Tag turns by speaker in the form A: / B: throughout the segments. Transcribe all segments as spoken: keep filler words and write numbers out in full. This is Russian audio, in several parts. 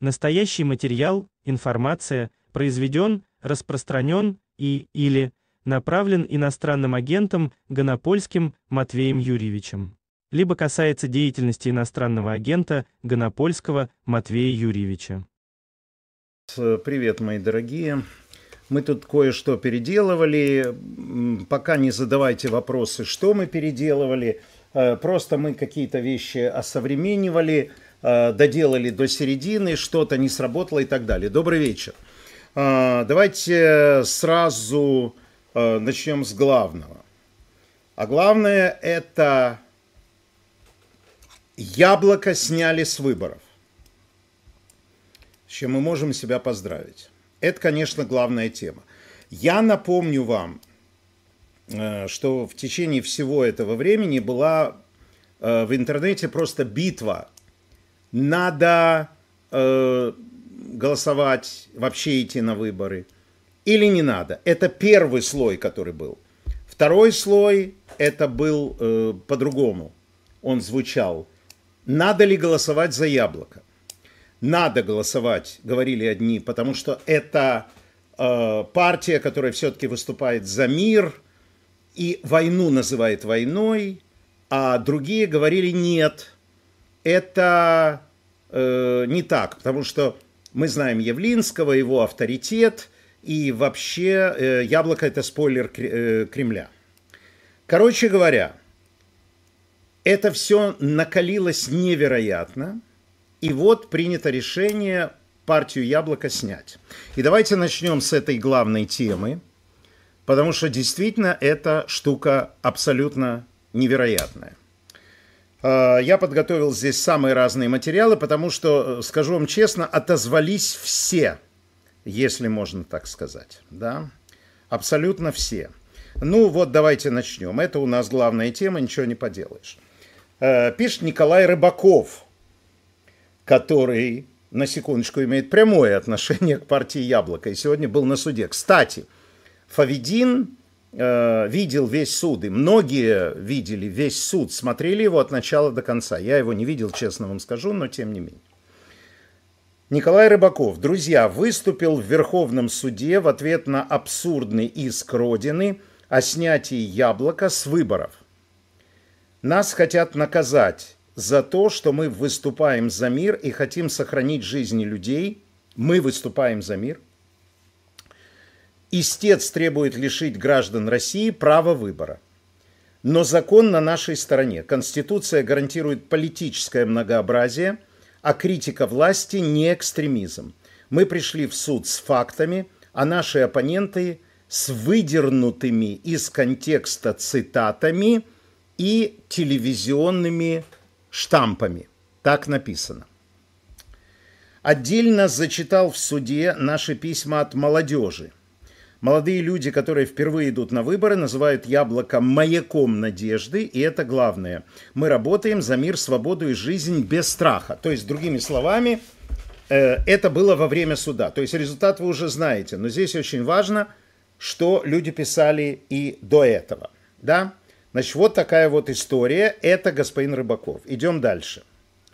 A: Настоящий материал, информация, произведен, распространен и или направлен иностранным агентом Гонопольским Матвеем Юрьевичем, либо касается деятельности иностранного агента Гонопольского Матвея Юрьевича.
B: Привет, мои дорогие. Мы тут кое-что переделывали. Пока не задавайте вопросы, что мы переделывали. Просто мы какие-то вещи осовременивали, доделали до середины, что-то не сработало и так далее. Добрый вечер. Давайте сразу начнем с главного. А главное – это Яблоко сняли с выборов, с чем мы можем себя поздравить. Это, конечно, главная тема. Я напомню вам, что в течение всего этого времени была в интернете просто битва. Надо э, голосовать, вообще идти на выборы или не надо. Это первый слой, который был. Второй слой, это был э, по-другому. Он звучал. Надо ли голосовать за Яблоко? Надо голосовать, говорили одни, потому что это э, партия, которая все-таки выступает за мир и войну называет войной, а другие говорили нет, это э, не так, потому что мы знаем Явлинского, его авторитет, и вообще э, Яблоко – это спойлер э, Кремля. Короче говоря, это все накалилось невероятно. И вот принято решение партию Яблоко снять. И давайте начнем с этой главной темы, потому что действительно эта штука абсолютно невероятная. Я подготовил здесь самые разные материалы, потому что, скажу вам честно, отозвались все, если можно так сказать. Да? Абсолютно все. Ну вот давайте начнем. Это у нас главная тема, ничего не поделаешь. Пишет Николай Рыбаков, который, на секундочку, имеет прямое отношение к партии Яблоко и сегодня был на суде. Кстати, Фавидин э, видел весь суд, и многие видели весь суд, смотрели его от начала до конца. Я его не видел, честно вам скажу, но тем не менее. Николай Рыбаков, друзья, выступил в Верховном суде в ответ на абсурдный иск Родины о снятии Яблока с выборов. Нас хотят наказать за то, что мы выступаем за мир и хотим сохранить жизни людей. Мы выступаем за мир. Истец требует лишить граждан России права выбора. Но закон на нашей стороне. Конституция гарантирует политическое многообразие, а критика власти не экстремизм. Мы пришли в суд с фактами, а наши оппоненты с выдернутыми из контекста цитатами и телевизионными штампами. Так написано. Отдельно зачитал в суде наши письма от молодежи. Молодые люди, которые впервые идут на выборы, называют Яблоко маяком надежды, и это главное. Мы работаем за мир, свободу и жизнь без страха. То есть, другими словами, это было во время суда. То есть, результат вы уже знаете, но здесь очень важно, что люди писали и до этого. Да? Значит, вот такая вот история. Это господин Рыбаков. Идем дальше.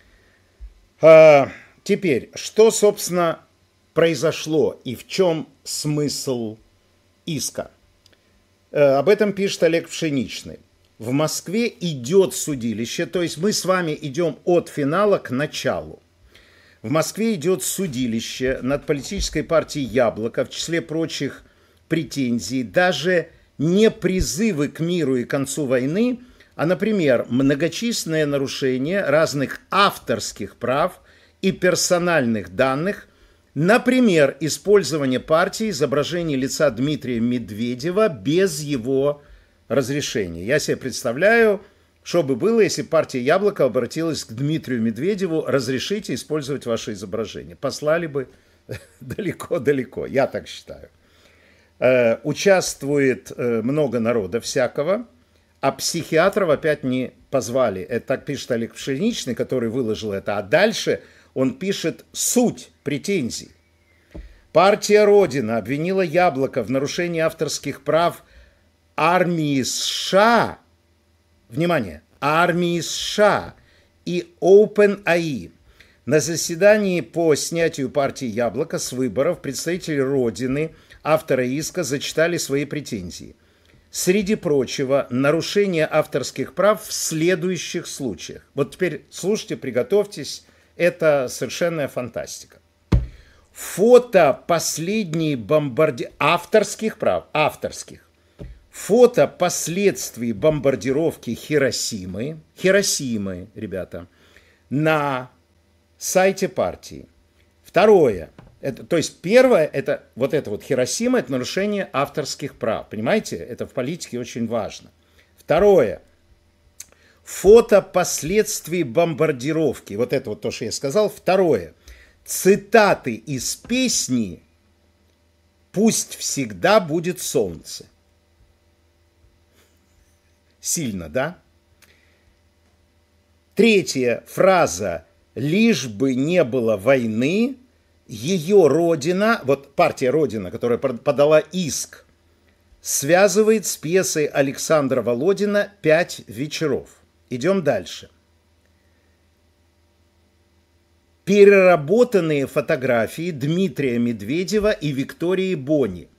B: А, теперь, что, собственно, произошло и в чем смысл иска? А, об этом пишет Олег Пшеничный. В Москве идет судилище, то есть мы с вами идем от финала к началу. В Москве идет судилище над политической партией Яблоко, в числе прочих претензий, даже не призывы к миру и концу войны, а, например, многочисленные нарушения разных авторских прав и персональных данных, например, использование партии изображений лица Дмитрия Медведева без его разрешения. Я себе представляю, что бы было, если партия Яблоко обратилась к Дмитрию Медведеву: разрешите использовать ваше изображение. Послали бы далеко-далеко, я так считаю. Участвует много народа всякого, а психиатров опять не позвали. Это так пишет Олег Пшеничный, который выложил это. А дальше он пишет суть претензий. Партия Родина обвинила Яблоко в нарушении авторских прав армии США, внимание, армии США и OpenAI, На заседании по снятию партии «Яблоко» с выборов представители Родины, автора иска, зачитали свои претензии. Среди прочего, нарушение авторских прав в следующих случаях. Вот теперь слушайте, приготовьтесь, это совершенная фантастика. Фото последней бомбарди... авторских прав, авторских. Фото последствий бомбардировки Хиросимы, Хиросимы, ребята, на сайте партии. Второе, это, то есть первое, это вот это вот Хиросима, это нарушение авторских прав. Понимаете, это в политике очень важно. Второе, фото последствий бомбардировки. Вот это вот то, что я сказал. Второе, цитаты из песни «Пусть всегда будет солнце». Сильно, да? Третья фраза «Лишь бы не было войны», ее родина, вот партия Родина, которая подала иск, связывает с пьесой Александра Володина «Пять вечеров». Идем дальше. Переработанные фотографии Дмитрия Медведева и Виктории Бони.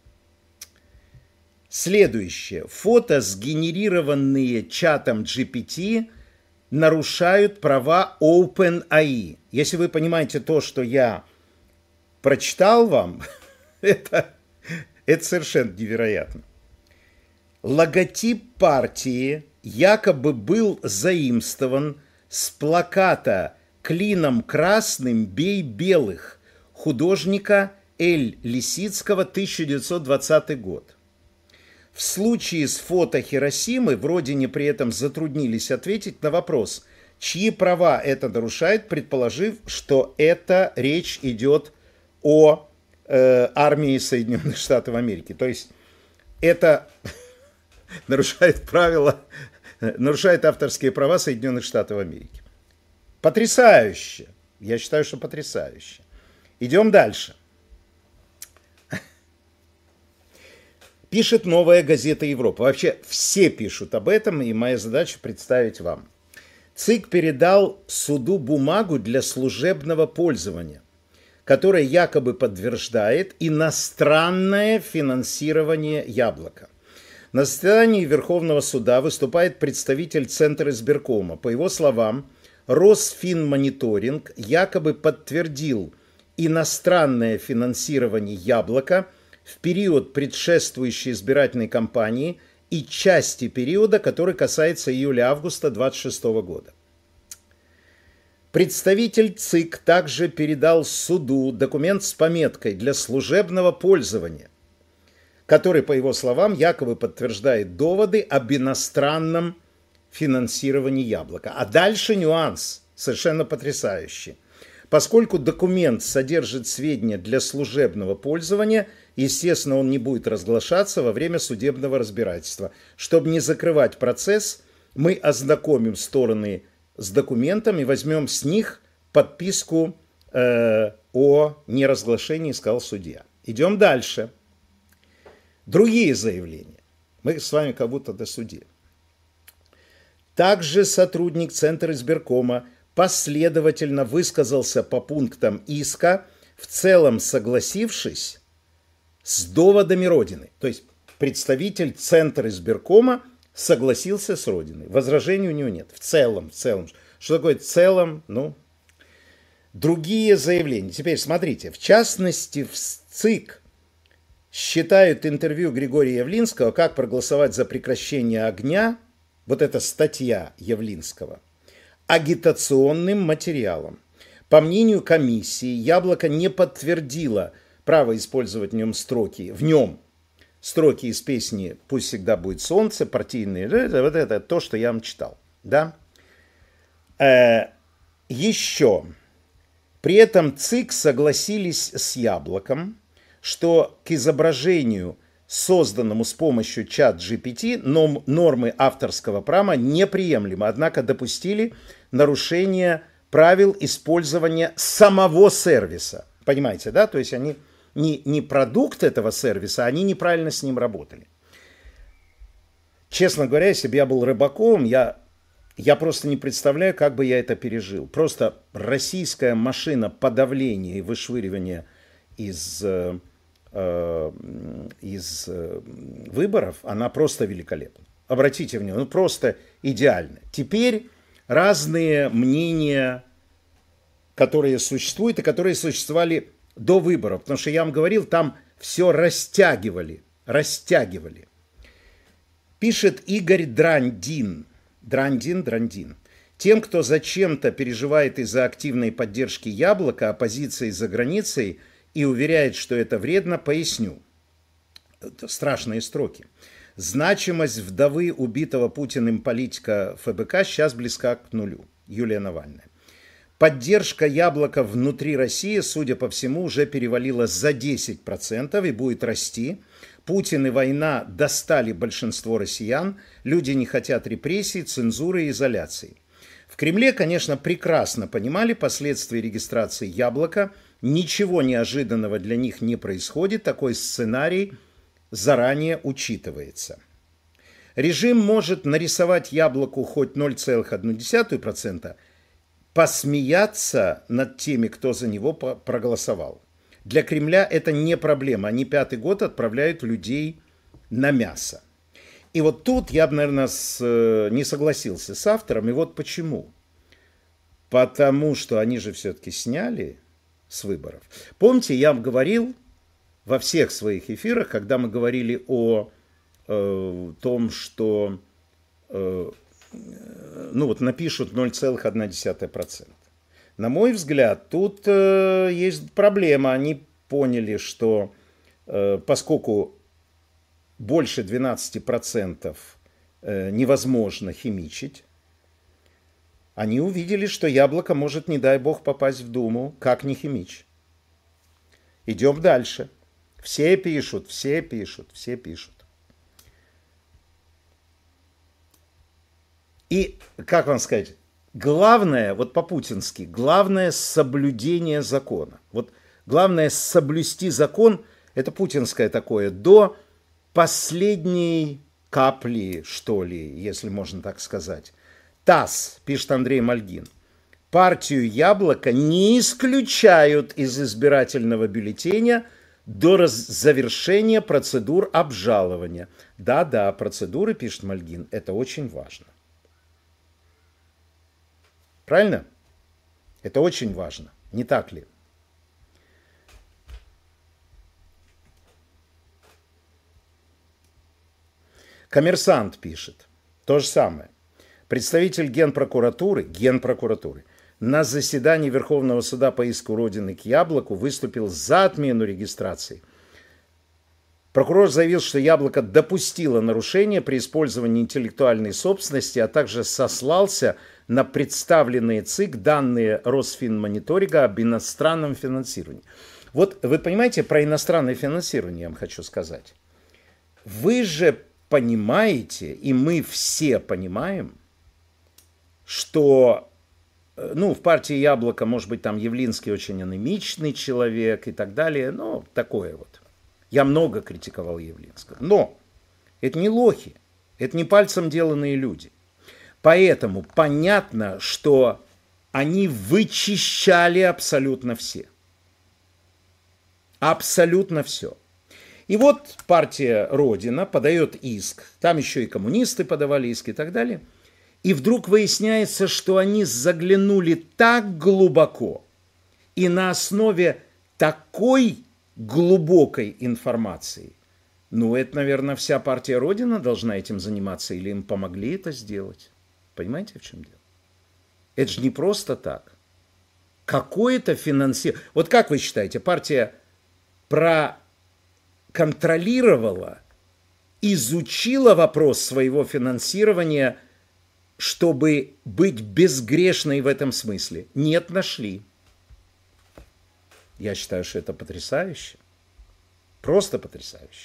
B: Следующее. Фото, сгенерированные чатом джи пи ти, нарушают права OpenAI. Если вы понимаете то, что я прочитал вам, это, это совершенно невероятно. Логотип партии якобы был заимствован с плаката «Клином красным бей белых» художника Эль Лисицкого, тысяча девятьсот двадцатый год. В случае с фото Хиросимы в Родине при этом затруднились ответить на вопрос, чьи права это нарушает, предположив, что это речь идет о э, армии Соединенных Штатов Америки. То есть это нарушает правила, нарушает авторские права Соединенных Штатов Америки. Потрясающе. Я считаю, что потрясающе. Идем дальше. Пишет «Новая газета Европа». Вообще все пишут об этом, и моя задача представить вам. ЦИК передал суду бумагу для служебного пользования, которая якобы подтверждает иностранное финансирование «Яблока». На заседании Верховного суда выступает представитель Центра избиркома. По его словам, Росфинмониторинг якобы подтвердил иностранное финансирование «Яблока» в период предшествующей избирательной кампании и части периода, который касается июля-августа две тысячи двадцать шестого года. Представитель ЦИК также передал суду документ с пометкой «Для служебного пользования», который, по его словам, якобы подтверждает доводы об иностранном финансировании «Яблока». А дальше нюанс, совершенно потрясающий. Поскольку документ содержит сведения для служебного пользования, естественно, он не будет разглашаться во время судебного разбирательства. Чтобы не закрывать процесс, мы ознакомим стороны с документом и возьмем с них подписку э, о неразглашении, сказал судья. Идем дальше. Другие заявления. Мы с вами как будто до судьи. Также сотрудник Центра избиркома последовательно высказался по пунктам иска, в целом согласившись с доводами Родины. То есть представитель Центра избиркома согласился с Родиной. Возражений у него нет. В целом, в целом. Что такое в целом? Ну, другие заявления. Теперь смотрите. В частности, в ЦИК считают интервью Григория Явлинского «Как проголосовать за прекращение огня», вот эта статья Явлинского, агитационным материалом. По мнению комиссии, «Яблоко» не подтвердило право использовать в нем строки, в нем строки из песни «Пусть всегда будет солнце», партийные, вот это то, что я вам читал. Да? Э, еще. При этом ЦИК согласились с «Яблоком», что к изображению, созданному с помощью чат джи пи ти, нормы авторского права неприемлемы, однако допустили нарушение правил использования самого сервиса. Понимаете, да? То есть они не, не продукт этого сервиса, они неправильно с ним работали. Честно говоря, если бы я был Рыбаковым, я Я просто не представляю, как бы я это пережил. Просто российская машина подавления и вышвыривания из, э, из э, выборов, она просто великолепна. Обратите внимание, ну просто идеально. Теперь разные мнения, которые существуют и которые существовали до выборов. Потому что я вам говорил, там все растягивали, растягивали. Пишет Игорь Драндин. Драндин, Драндин. Тем, кто зачем-то переживает из-за активной поддержки Яблока, оппозиции за границей и уверяет, что это вредно, поясню. Это страшные строки. Значимость вдовы убитого Путиным политика эф бэ ка сейчас близка к нулю. Юлия Навальная. Поддержка Яблока внутри России, судя по всему, уже перевалила за десять процентов и будет расти. Путин и война достали большинство россиян. Люди не хотят репрессий, цензуры и изоляции. В Кремле, конечно, прекрасно понимали последствия регистрации Яблока. Ничего неожиданного для них не происходит. Такой сценарий заранее учитывается. Режим может нарисовать Яблоку хоть ноль целых одну десятую процента, посмеяться над теми, кто за него проголосовал. Для Кремля это не проблема. Они пятый год отправляют людей на мясо. И вот тут я бы, наверное, с, не согласился с автором. И вот почему. Потому что они же все-таки сняли с выборов. Помните, я вам говорил во всех своих эфирах, когда мы говорили о э, том, что э, ну вот напишут ноль целых одна десятая процента. На мой взгляд, тут э, есть проблема. Они поняли, что э, поскольку больше двенадцати процентов э, невозможно химичить, они увидели, что Яблоко может, не дай бог, попасть в Думу. Как не химичь? Идем дальше. Все пишут, все пишут, все пишут. И, как вам сказать, главное, вот по-путински, главное соблюдение закона. Вот главное соблюсти закон, это путинское такое, до последней капли, что ли, если можно так сказать. ТАСС, пишет Андрей Мальгин, партию Яблоко не исключают из избирательного бюллетеня до раз- завершения процедур обжалования. Да-да, процедуры, пишет Мальгин, это очень важно. Правильно? Это очень важно, не так ли? Коммерсант пишет то же самое. Представитель Генпрокуратуры, Генпрокуратуры на заседании Верховного суда по иску Родины к Яблоку выступил за отмену регистрации. Прокурор заявил, что Яблоко допустило нарушение при использовании интеллектуальной собственности, а также сослался на представленные ЦИК данные Росфинмониторинга об иностранном финансировании. Вот вы понимаете, про иностранное финансирование я вам хочу сказать. Вы же понимаете, и мы все понимаем, что, ну, в партии Яблоко, может быть, там Явлинский очень анемичный человек и так далее, ну, такое вот. Я много критиковал Явлинского. Но это не лохи, это не пальцем деланные люди. Поэтому понятно, что они вычищали абсолютно все. Абсолютно все. И вот партия Родина подает иск, там еще и коммунисты подавали иск и так далее. И вдруг выясняется, что они заглянули так глубоко и на основе такой глубокой информации. Ну, это, наверное, вся партия Родина должна этим заниматься, или им помогли это сделать. Понимаете, в чем дело? Это же не просто так. Какое-то финансирование. Вот как вы считаете, партия проконтролировала, изучила вопрос своего финансирования, чтобы быть безгрешной в этом смысле? Нет, нашли. Я считаю, что это потрясающе. Просто потрясающе.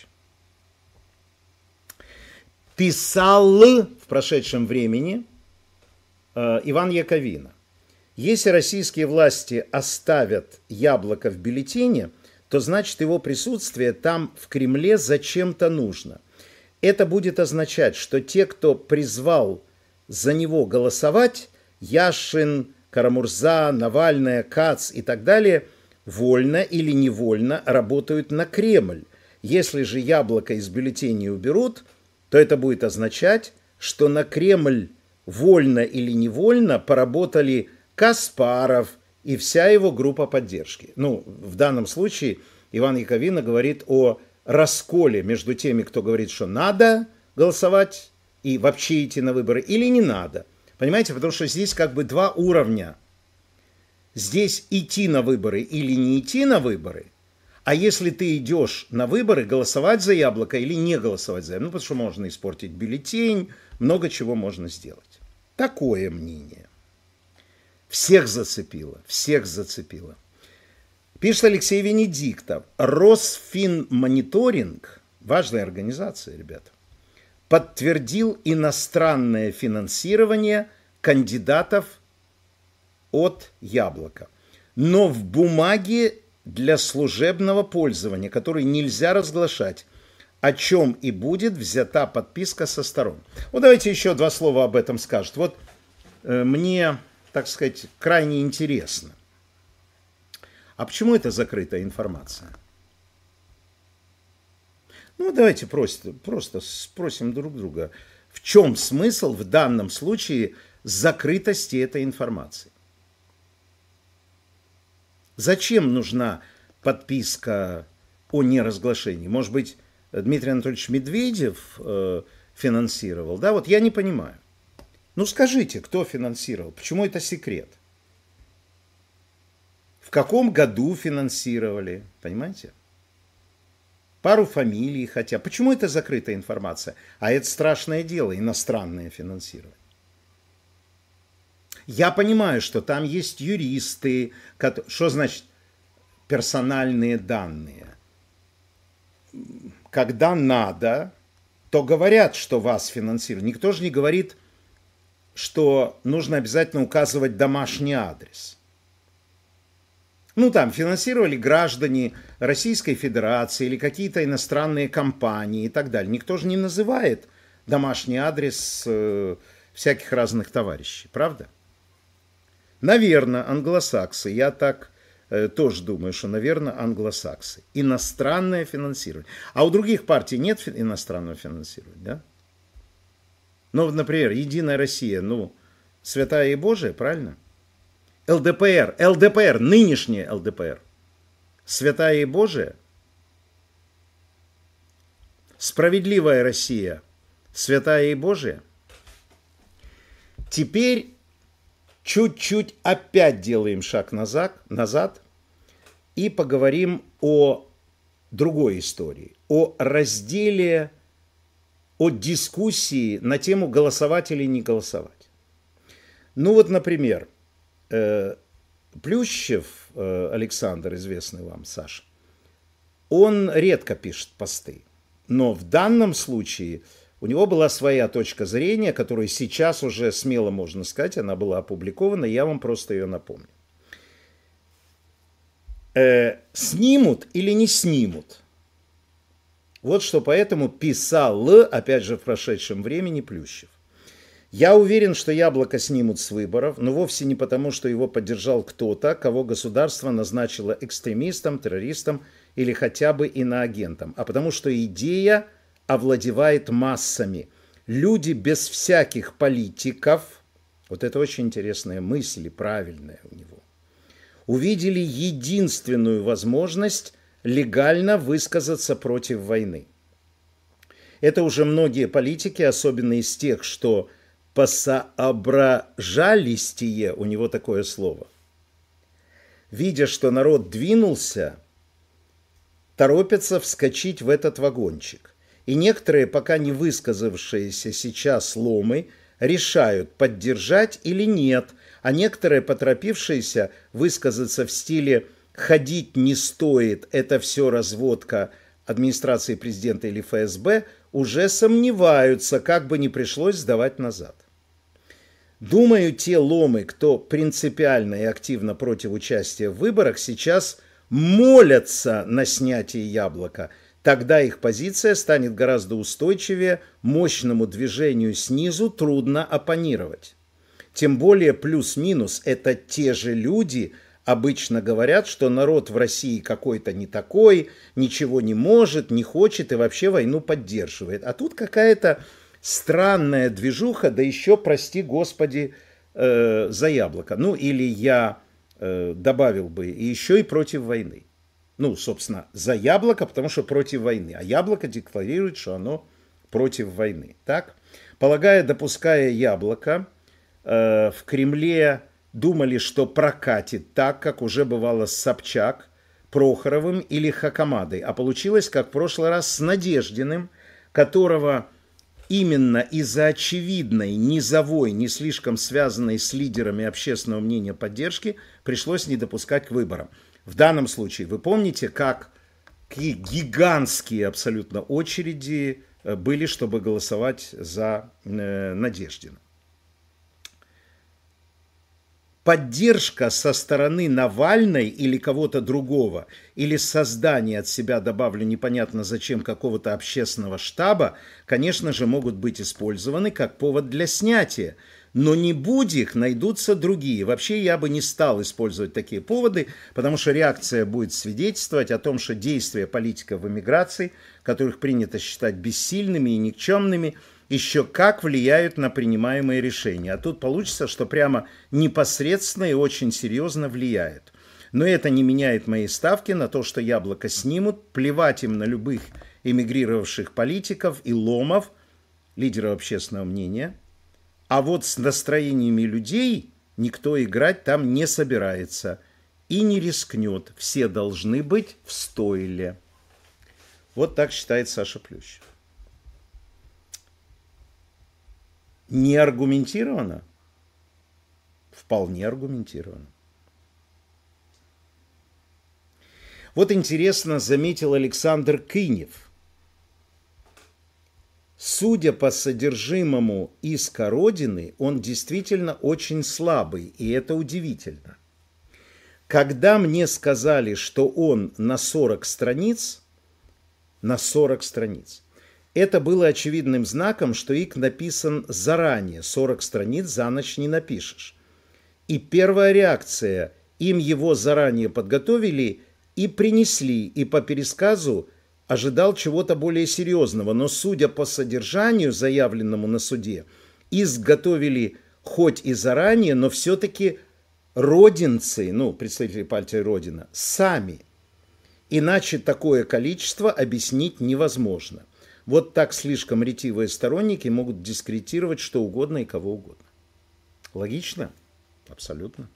B: Писал в прошедшем времени э, Иван Яковина. Если российские власти оставят Яблоко в бюллетене, то значит его присутствие там в Кремле зачем-то нужно. Это будет означать, что те, кто призвал за него голосовать, Яшин, Карамурза, Навальная, Кац и так далее, вольно или невольно работают на Кремль. Если же Яблоко из бюллетеней уберут, то это будет означать, что на Кремль вольно или невольно поработали Каспаров и вся его группа поддержки. Ну, в данном случае Иван Яковина говорит о расколе между теми, кто говорит, что надо голосовать и вообще идти на выборы, или не надо. Понимаете, потому что здесь как бы два уровня. Здесь идти на выборы или не идти на выборы, а если ты идешь на выборы, голосовать за Яблоко или не голосовать за Яблоко, ну, потому что можно испортить бюллетень, много чего можно сделать. Такое мнение. Всех зацепило, всех зацепило. Пишет Алексей Венедиктов. Росфинмониторинг, важная организация, ребята, подтвердил иностранное финансирование кандидатов от Яблока. Но в бумаге для служебного пользования, который нельзя разглашать, о чем и будет взята подписка со сторон. Вот давайте еще два слова об этом скажет. Вот э, мне, так сказать, крайне интересно. А почему это закрытая информация? Ну, давайте просто, просто спросим друг друга, в чем смысл в данном случае закрытости этой информации? Зачем нужна подписка о неразглашении? Может быть, Дмитрий Анатольевич Медведев э, финансировал? Да, вот я не понимаю. Ну, скажите, кто финансировал? Почему это секрет? В каком году финансировали? Понимаете? Пару фамилий хотя. Почему это закрытая информация? А это страшное дело, иностранное финансирование. Я понимаю, что там есть юристы. Что значит персональные данные? Когда надо, то говорят, что вас финансируют. Никто же не говорит, что нужно обязательно указывать домашний адрес. Ну, там финансировали граждане Российской Федерации или какие-то иностранные компании и так далее. Никто же не называет домашний адрес э, всяких разных товарищей, правда? Наверное, англосаксы. Я так э, тоже думаю, что, наверное, англосаксы. Иностранное финансирование. А у других партий нет фи- иностранного финансирования, да? Ну, например, Единая Россия, ну, святая и Божия, правильно? эл дэ пэ эр, эл дэ пэ эр, нынешняя эл дэ пэ эр, святая и Божия, справедливая Россия, святая и Божия. Теперь чуть-чуть опять делаем шаг назад, назад и поговорим о другой истории, о разделе, о дискуссии на тему голосовать или не голосовать. Ну вот, например, Плющев Александр, известный вам, Саша, он редко пишет посты, но в данном случае у него была своя точка зрения, которую сейчас уже смело можно сказать, она была опубликована, я вам просто ее напомню. Э, снимут или не снимут? Вот что поэтому писал, опять же, в прошедшем времени Плющев. Я уверен, что Яблоко снимут с выборов, но вовсе не потому, что его поддержал кто-то, кого государство назначило экстремистом, террористом или хотя бы иноагентом, а потому что идея овладевает массами. Люди без всяких политиков, вот это очень интересная мысль и правильная у него, увидели единственную возможность легально высказаться против войны. Это уже многие политики, особенно из тех, что посоображалистие, у него такое слово, видя, что народ двинулся, торопятся вскочить в этот вагончик. И некоторые, пока не высказавшиеся сейчас ломы, решают, поддержать или нет, а некоторые, поторопившиеся высказаться в стиле «ходить не стоит, это все разводка администрации президента или эф эс бэ», уже сомневаются, как бы не пришлось сдавать назад. Думаю, те ломы, кто принципиально и активно против участия в выборах, сейчас молятся на снятие Яблока, Тогда их позиция станет гораздо устойчивее, мощному движению снизу трудно оппонировать. Тем более плюс-минус это те же люди обычно говорят, что народ в России какой-то не такой, ничего не может, не хочет и вообще войну поддерживает. А тут какая-то странная движуха, да еще, прости господи, э, за яблоко. Ну или я э, добавил бы еще и против войны. Ну, собственно, за яблоко, потому что против войны. А яблоко декларирует, что оно против войны. Так? Полагая, допуская яблоко, э, в Кремле думали, что прокатит так, как уже бывало с Собчак, Прохоровым или Хакамадой. А получилось, как в прошлый раз, с Надеждиным, которого именно из-за очевидной, низовой, не слишком связанной с лидерами общественного мнения поддержки, пришлось не допускать к выборам. В данном случае вы помните, как какие гигантские абсолютно очереди были, чтобы голосовать за э, Надеждина. Поддержка со стороны Навальной или кого-то другого, или создание от себя, добавлю непонятно зачем, какого-то общественного штаба, конечно же, могут быть использованы как повод для снятия. Но не будь их, найдутся другие. Вообще я бы не стал использовать такие поводы, потому что реакция будет свидетельствовать о том, что действия политиков в эмиграции, которых принято считать бессильными и никчемными, еще как влияют на принимаемые решения. А тут получится, что прямо непосредственно и очень серьезно влияют. Но это не меняет моей ставки на то, что яблоко снимут, плевать им на любых эмигрировавших политиков и ломов, лидеров общественного мнения. А вот с настроениями людей никто играть там не собирается и не рискнет. Все должны быть в стойле. Вот так считает Саша Плющев. Не аргументированно? Вполне аргументированно. Вот интересно заметил Александр Кынев. Судя по содержимому иска Родины, он действительно очень слабый, и это удивительно. Когда мне сказали, что он на сорок страниц, на сорок страниц, это было очевидным знаком, что иск написан заранее, сорок страниц за ночь не напишешь. И первая реакция, им его заранее подготовили и принесли, и по пересказу ожидал чего-то более серьезного, но судя по содержанию, заявленному на суде, иск готовили хоть и заранее, но все-таки родинцы, ну, представители партии Родина, сами. Иначе такое количество объяснить невозможно. Вот так слишком ретивые сторонники могут дискредитировать что угодно и кого угодно. Логично? Абсолютно.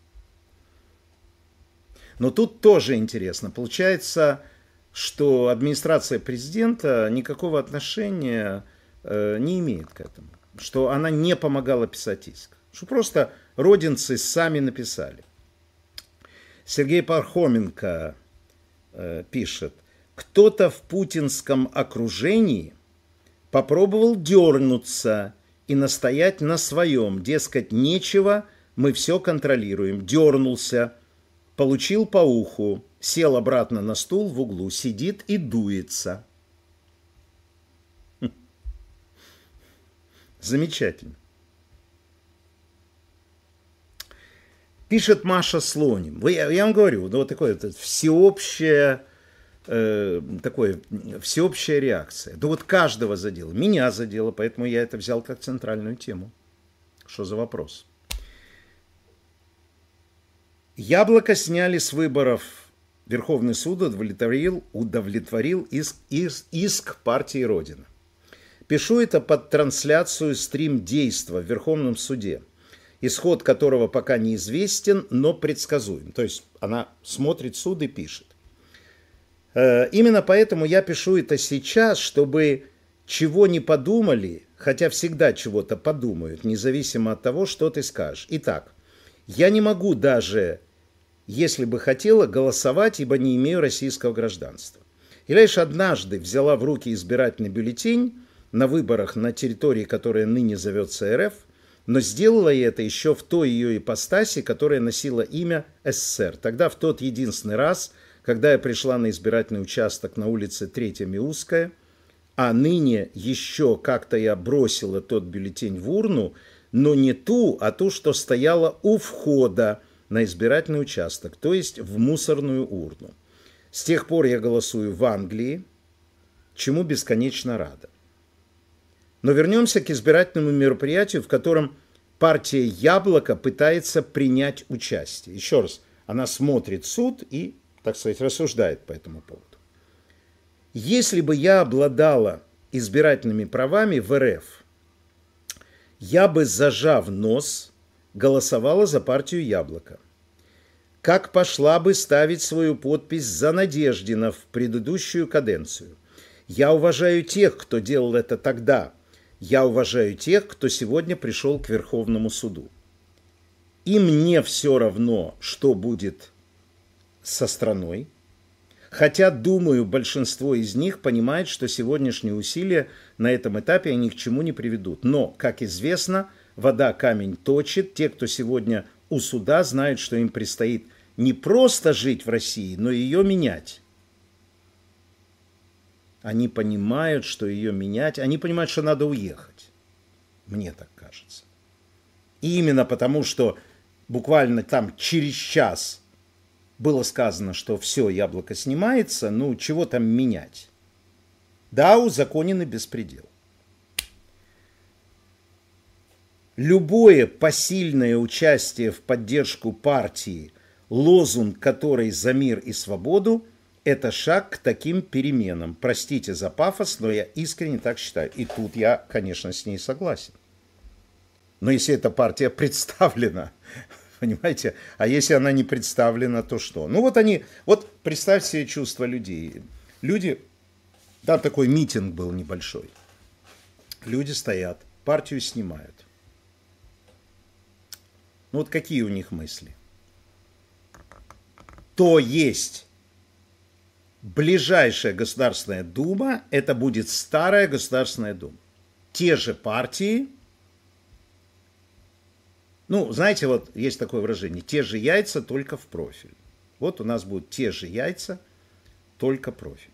B: Но тут тоже интересно. Получается, что администрация президента никакого отношения э, не имеет к этому. Что она не помогала писать иск. Что просто родинцы сами написали. Сергей Пархоменко э, пишет. Кто-то в путинском окружении попробовал дернуться и настоять на своем. Дескать, нечего, мы все контролируем. Дернулся, получил по уху. Сел обратно на стул в углу, сидит и дуется. Замечательно. Пишет Маша Слоним. Я, я вам говорю, ну, вот такое вот всеобщее, э, такое, всеобщая реакция. Да вот каждого задело. Меня задело, поэтому я это взял как центральную тему. Что за вопрос? Яблоко сняли с выборов. Верховный суд удовлетворил, удовлетворил иск, иск, иск партии Родина. Пишу это под трансляцию стрим-действа в Верховном суде, исход которого пока неизвестен, но предсказуем. То есть она смотрит суд и пишет. Именно поэтому я пишу это сейчас, чтобы чего не подумали, хотя всегда чего-то подумают, независимо от того, что ты скажешь. Итак, я не могу даже... если бы хотела голосовать, ибо не имею российского гражданства. И лишь однажды взяла в руки избирательный бюллетень на выборах на территории, которая ныне зовется РФ, но сделала я это еще в той ее ипостаси, которая носила имя СССР. Тогда в тот единственный раз когда я пришла на избирательный участок на улице Третья Миусская, а ныне еще как-то я бросила тот бюллетень в урну, но не ту, а ту, что стояла у входа на избирательный участок, то есть в мусорную урну. С тех пор я голосую в Англии, чему бесконечно рада. Но вернемся к избирательному мероприятию, в котором партия «Яблоко» пытается принять участие. Еще раз, она смотрит суд и, так сказать, рассуждает по этому поводу. Если бы я обладала избирательными правами в эр эф, я бы, зажав нос, голосовала за партию «Яблоко». Как пошла бы ставить свою подпись за Надеждина в предыдущую каденцию. Я уважаю тех, кто делал это тогда. Я уважаю тех, кто сегодня пришел к Верховному суду. И мне все равно, что будет со страной. Хотя, думаю, большинство из них понимает, что сегодняшние усилия на этом этапе они к чему не приведут. Но, как известно, вода камень точит. Те, кто сегодня у суда, знают, что им предстоит не просто жить в России, но и ее менять. Они понимают, что ее менять, они понимают, что надо уехать. Мне так кажется. И именно потому, что буквально там через час было сказано, что все, «Яблоко» снимается, ну, чего там менять? Да, узаконенный беспредел. Любое посильное участие в поддержку партии, лозунг которой «За мир и свободу», это шаг к таким переменам. Простите за пафос, но я искренне так считаю. И тут я, конечно, с ней согласен. Но если эта партия представлена, понимаете, а если она не представлена, то что? Ну вот они, вот представьте себе чувство людей. Люди, там такой митинг был небольшой. Люди стоят, партию снимают. Ну вот какие у них мысли? То есть ближайшая Государственная Дума, это будет старая Государственная Дума. Те же партии, ну, знаете, вот есть такое выражение, те же яйца, только в профиль. Вот у нас будут те же яйца, только профиль.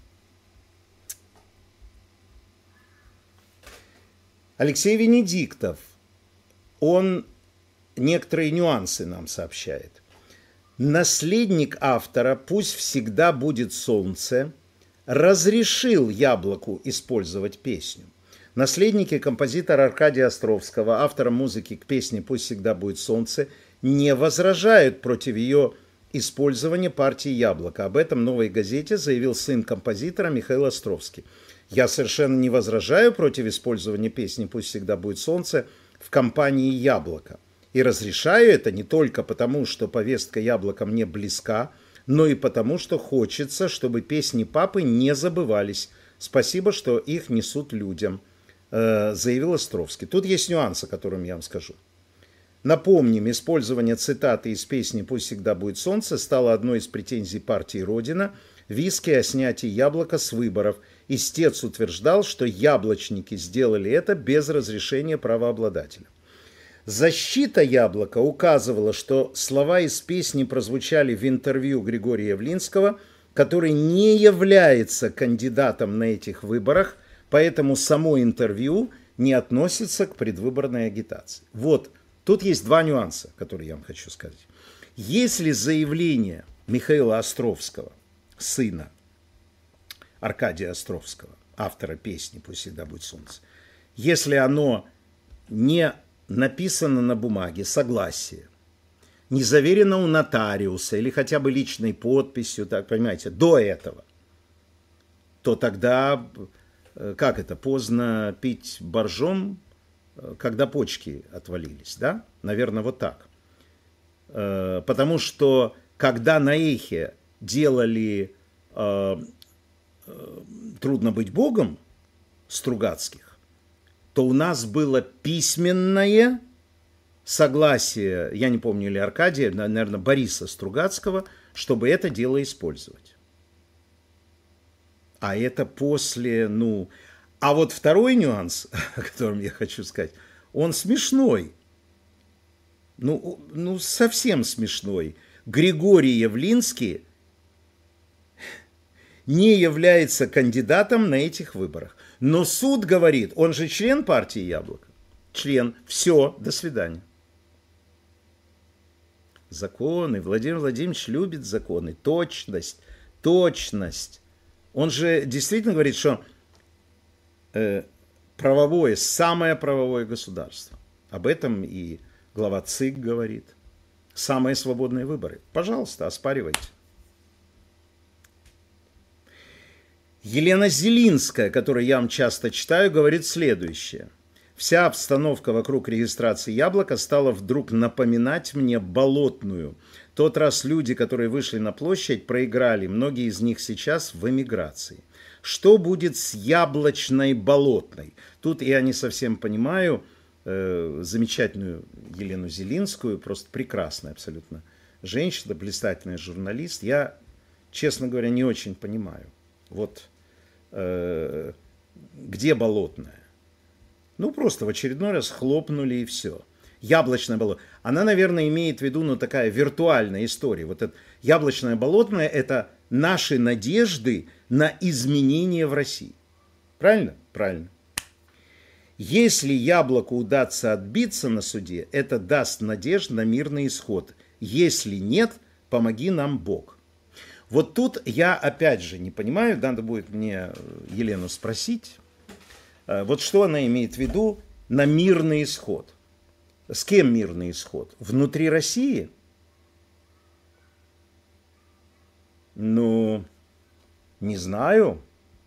B: Алексей Венедиктов, он некоторые нюансы нам сообщает. Наследник автора «Пусть всегда будет солнце» разрешил «Яблоку» использовать песню. Наследники композитора Аркадия Островского, автора музыки к песне «Пусть всегда будет солнце», не возражают против ее использования партии «Яблоко». Об этом в «Новой газете» заявил сын композитора Михаил Островский. Я совершенно не возражаю против использования песни «Пусть всегда будет солнце» в компании «Яблоко». И разрешаю это не только потому, что повестка «Яблоко» мне близка, но и потому, что хочется, чтобы песни папы не забывались. Спасибо, что их несут людям, заявил Островский. Тут есть нюансы, о которых я вам скажу. Напомним, использование цитаты из песни «Пусть всегда будет солнце» стало одной из претензий партии «Родина» в иске о снятии «Яблока» с выборов. Истец утверждал, что яблочники сделали это без разрешения правообладателя. Защита «Яблока» указывала, что слова из песни прозвучали в интервью Григория Явлинского, который не является кандидатом на этих выборах, поэтому само интервью не относится к предвыборной агитации. Вот, тут есть два нюанса, которые я вам хочу сказать. Если заявление Михаила Островского, сына Аркадия Островского, автора песни «Пусть всегда будет солнце», если оно не написано на бумаге согласие, не заверено у нотариуса или хотя бы личной подписью, так понимаете, до этого, то тогда, как это, поздно пить боржом, когда почки отвалились, да? Наверное, вот так. Потому что, когда на эхе делали «Трудно быть Богом» Стругацких, то у нас было письменное согласие, я не помню, или Аркадия, наверное, Бориса Стругацкого, чтобы это дело использовать. А это после, ну... А вот второй нюанс, о котором я хочу сказать, он смешной. Ну, ну совсем смешной. Григорий Явлинский не является кандидатом на этих выборах. Но суд говорит, он же член партии «Яблоко». Член. Все, до свидания. Законы. Владимир Владимирович любит законы. Точность. Точность. Он же действительно говорит, что э, правовое, самое правовое государство. Об этом и глава ЦИК говорит. Самые свободные выборы. Пожалуйста, оспаривайте. Елена Зелинская, которую я вам часто читаю, говорит следующее. Вся обстановка вокруг регистрации «Яблока» стала вдруг напоминать мне болотную. Тот раз люди, которые вышли на площадь, проиграли. Многие из них сейчас в эмиграции. Что будет с яблочной болотной? Тут я не совсем понимаю э, замечательную Елену Зелинскую, просто прекрасная абсолютно женщина, блистательный журналист. Я, честно говоря, не очень понимаю. Вот э, где болотная? Ну, просто в очередной раз хлопнули и все. Яблочное болото. Она, наверное, имеет в виду, ну, такая виртуальная история. Вот это яблочное болотное – это наши надежды на изменения в России. Правильно? Правильно. Если Яблоку удастся отбиться на суде, это даст надежду на мирный исход. Если нет, помоги нам Бог. Вот тут я опять же не понимаю, надо будет мне Елену спросить, вот что она имеет в виду на мирный исход. С кем мирный исход? Внутри России? Ну, не знаю.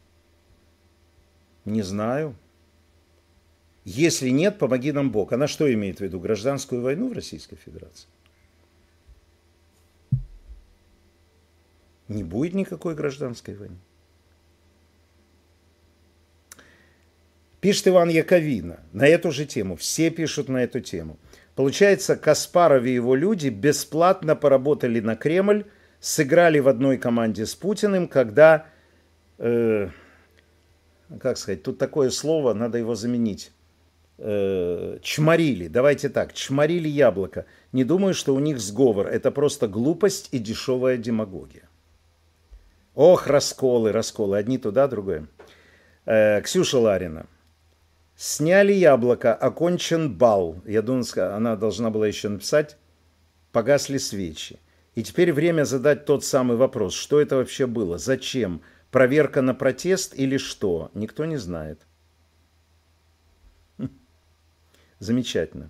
B: Не знаю. Если нет, помоги нам Бог. Она что имеет в виду? Гражданскую войну в Российской Федерации? Не будет никакой гражданской войны. Пишет Иван Яковина на эту же тему. Все пишут на эту тему. Получается, Каспаров и его люди бесплатно поработали на Кремль, сыграли в одной команде с Путиным, когда, э, как сказать, тут такое слово, надо его заменить, э, чморили. Давайте так, чморили Яблоко. Не думаю, что у них сговор. Это просто глупость и дешевая демагогия. Ох, расколы, расколы. Одни туда, другое. Э, Ксюша Ларина. Сняли Яблоко, окончен бал. Я думаю, она должна была еще написать, погасли свечи. И теперь время задать тот самый вопрос. Что это вообще было? Зачем? Проверка на протест или что? Никто не знает. Замечательно.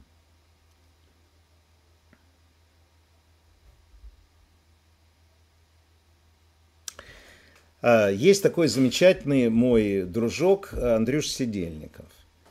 B: Есть такой замечательный мой дружок Андрюш Сидельников.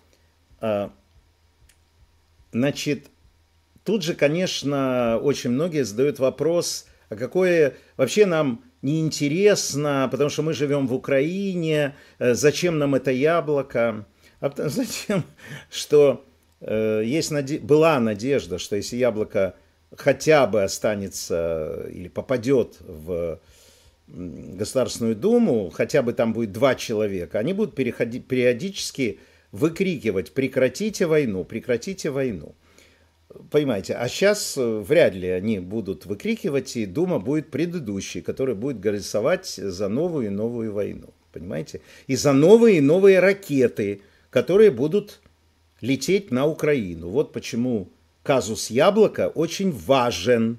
B: Значит, тут же, конечно, очень многие задают вопрос, а какое вообще нам неинтересно, потому что мы живем в Украине, зачем нам это Яблоко? А затем, что есть наде... была надежда, что если Яблоко хотя бы останется или попадет в Государственную Думу, хотя бы там будет два человека, они будут переходить, периодически выкрикивать «прекратите войну, прекратите войну». Понимаете, а сейчас вряд ли они будут выкрикивать, и Дума будет предыдущей, которая будет голосовать за новую и новую войну. Понимаете? И за новые и новые ракеты, которые будут лететь на Украину. Вот почему казус Яблоко очень важен,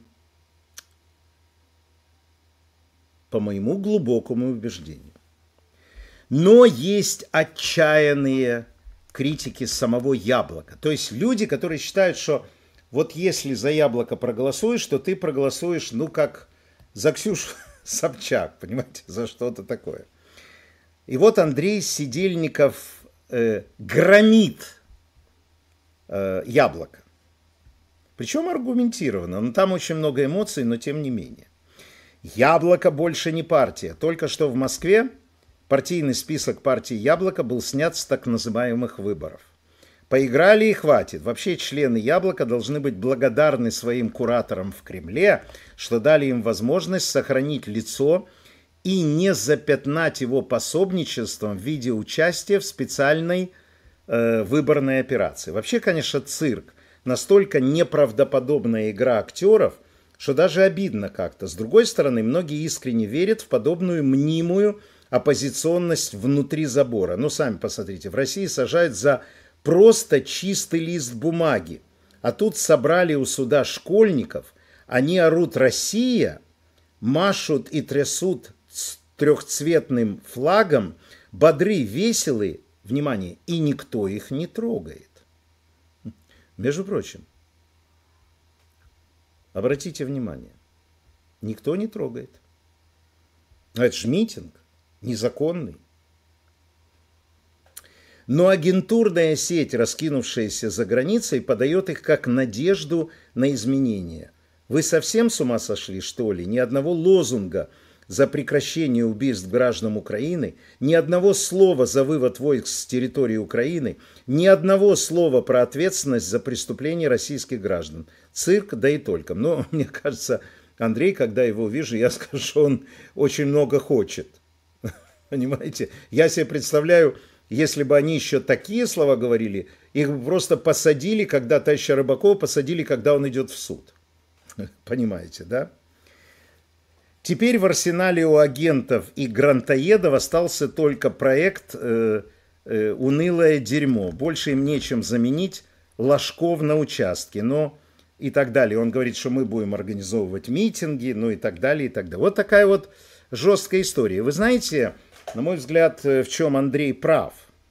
B: по моему глубокому убеждению. Но есть отчаянные критики самого Яблока. То есть люди, которые считают, что вот если за Яблоко проголосуешь, то ты проголосуешь, ну, как за Ксюшу Собчак, понимаете, за что-то такое. И вот Андрей Сидельников э, громит э, Яблоко. Причем аргументированно. Но там очень много эмоций, но тем не менее. Яблоко больше не партия. Только что в Москве партийный список партии Яблоко был снят с так называемых выборов. Поиграли и хватит. Вообще члены Яблока должны быть благодарны своим кураторам в Кремле, что дали им возможность сохранить лицо и не запятнать его пособничеством в виде участия в специальной э, выборной операции. Вообще, конечно, цирк. Настолько неправдоподобная игра актеров, что даже обидно как-то. С другой стороны, многие искренне верят в подобную мнимую оппозиционность внутри забора. Ну, сами посмотрите, в России сажают за просто чистый лист бумаги. А тут собрали у суда школьников, они орут «Россия», машут и трясут с трехцветным флагом, бодры, веселые, внимание, и никто их не трогает. Между прочим, обратите внимание, никто не трогает. Это же митинг, незаконный. Но агентурная сеть, раскинувшаяся за границей, подает их как надежду на изменения. Вы совсем с ума сошли, что ли? Ни одного лозунга за прекращение убийств граждан Украины, ни одного слова за вывод войск с территории Украины, ни одного слова про ответственность за преступления российских граждан. Цирк, да и только. Но мне кажется, Андрей, когда его увижу, я скажу, что он очень много хочет. Понимаете? Я себе представляю, если бы они еще такие слова говорили, их бы просто посадили, когда товарища Рыбакова посадили, когда он идет в суд. Понимаете, да? Теперь в арсенале у агентов и грантоедов остался только проект э, э, «Унылое дерьмо». Больше им нечем заменить ложков на участке, но и так далее. Он говорит, что мы будем организовывать митинги, ну и так далее, и так далее. Вот такая вот жесткая история. Вы знаете, на мой взгляд, в чем Андрей прав.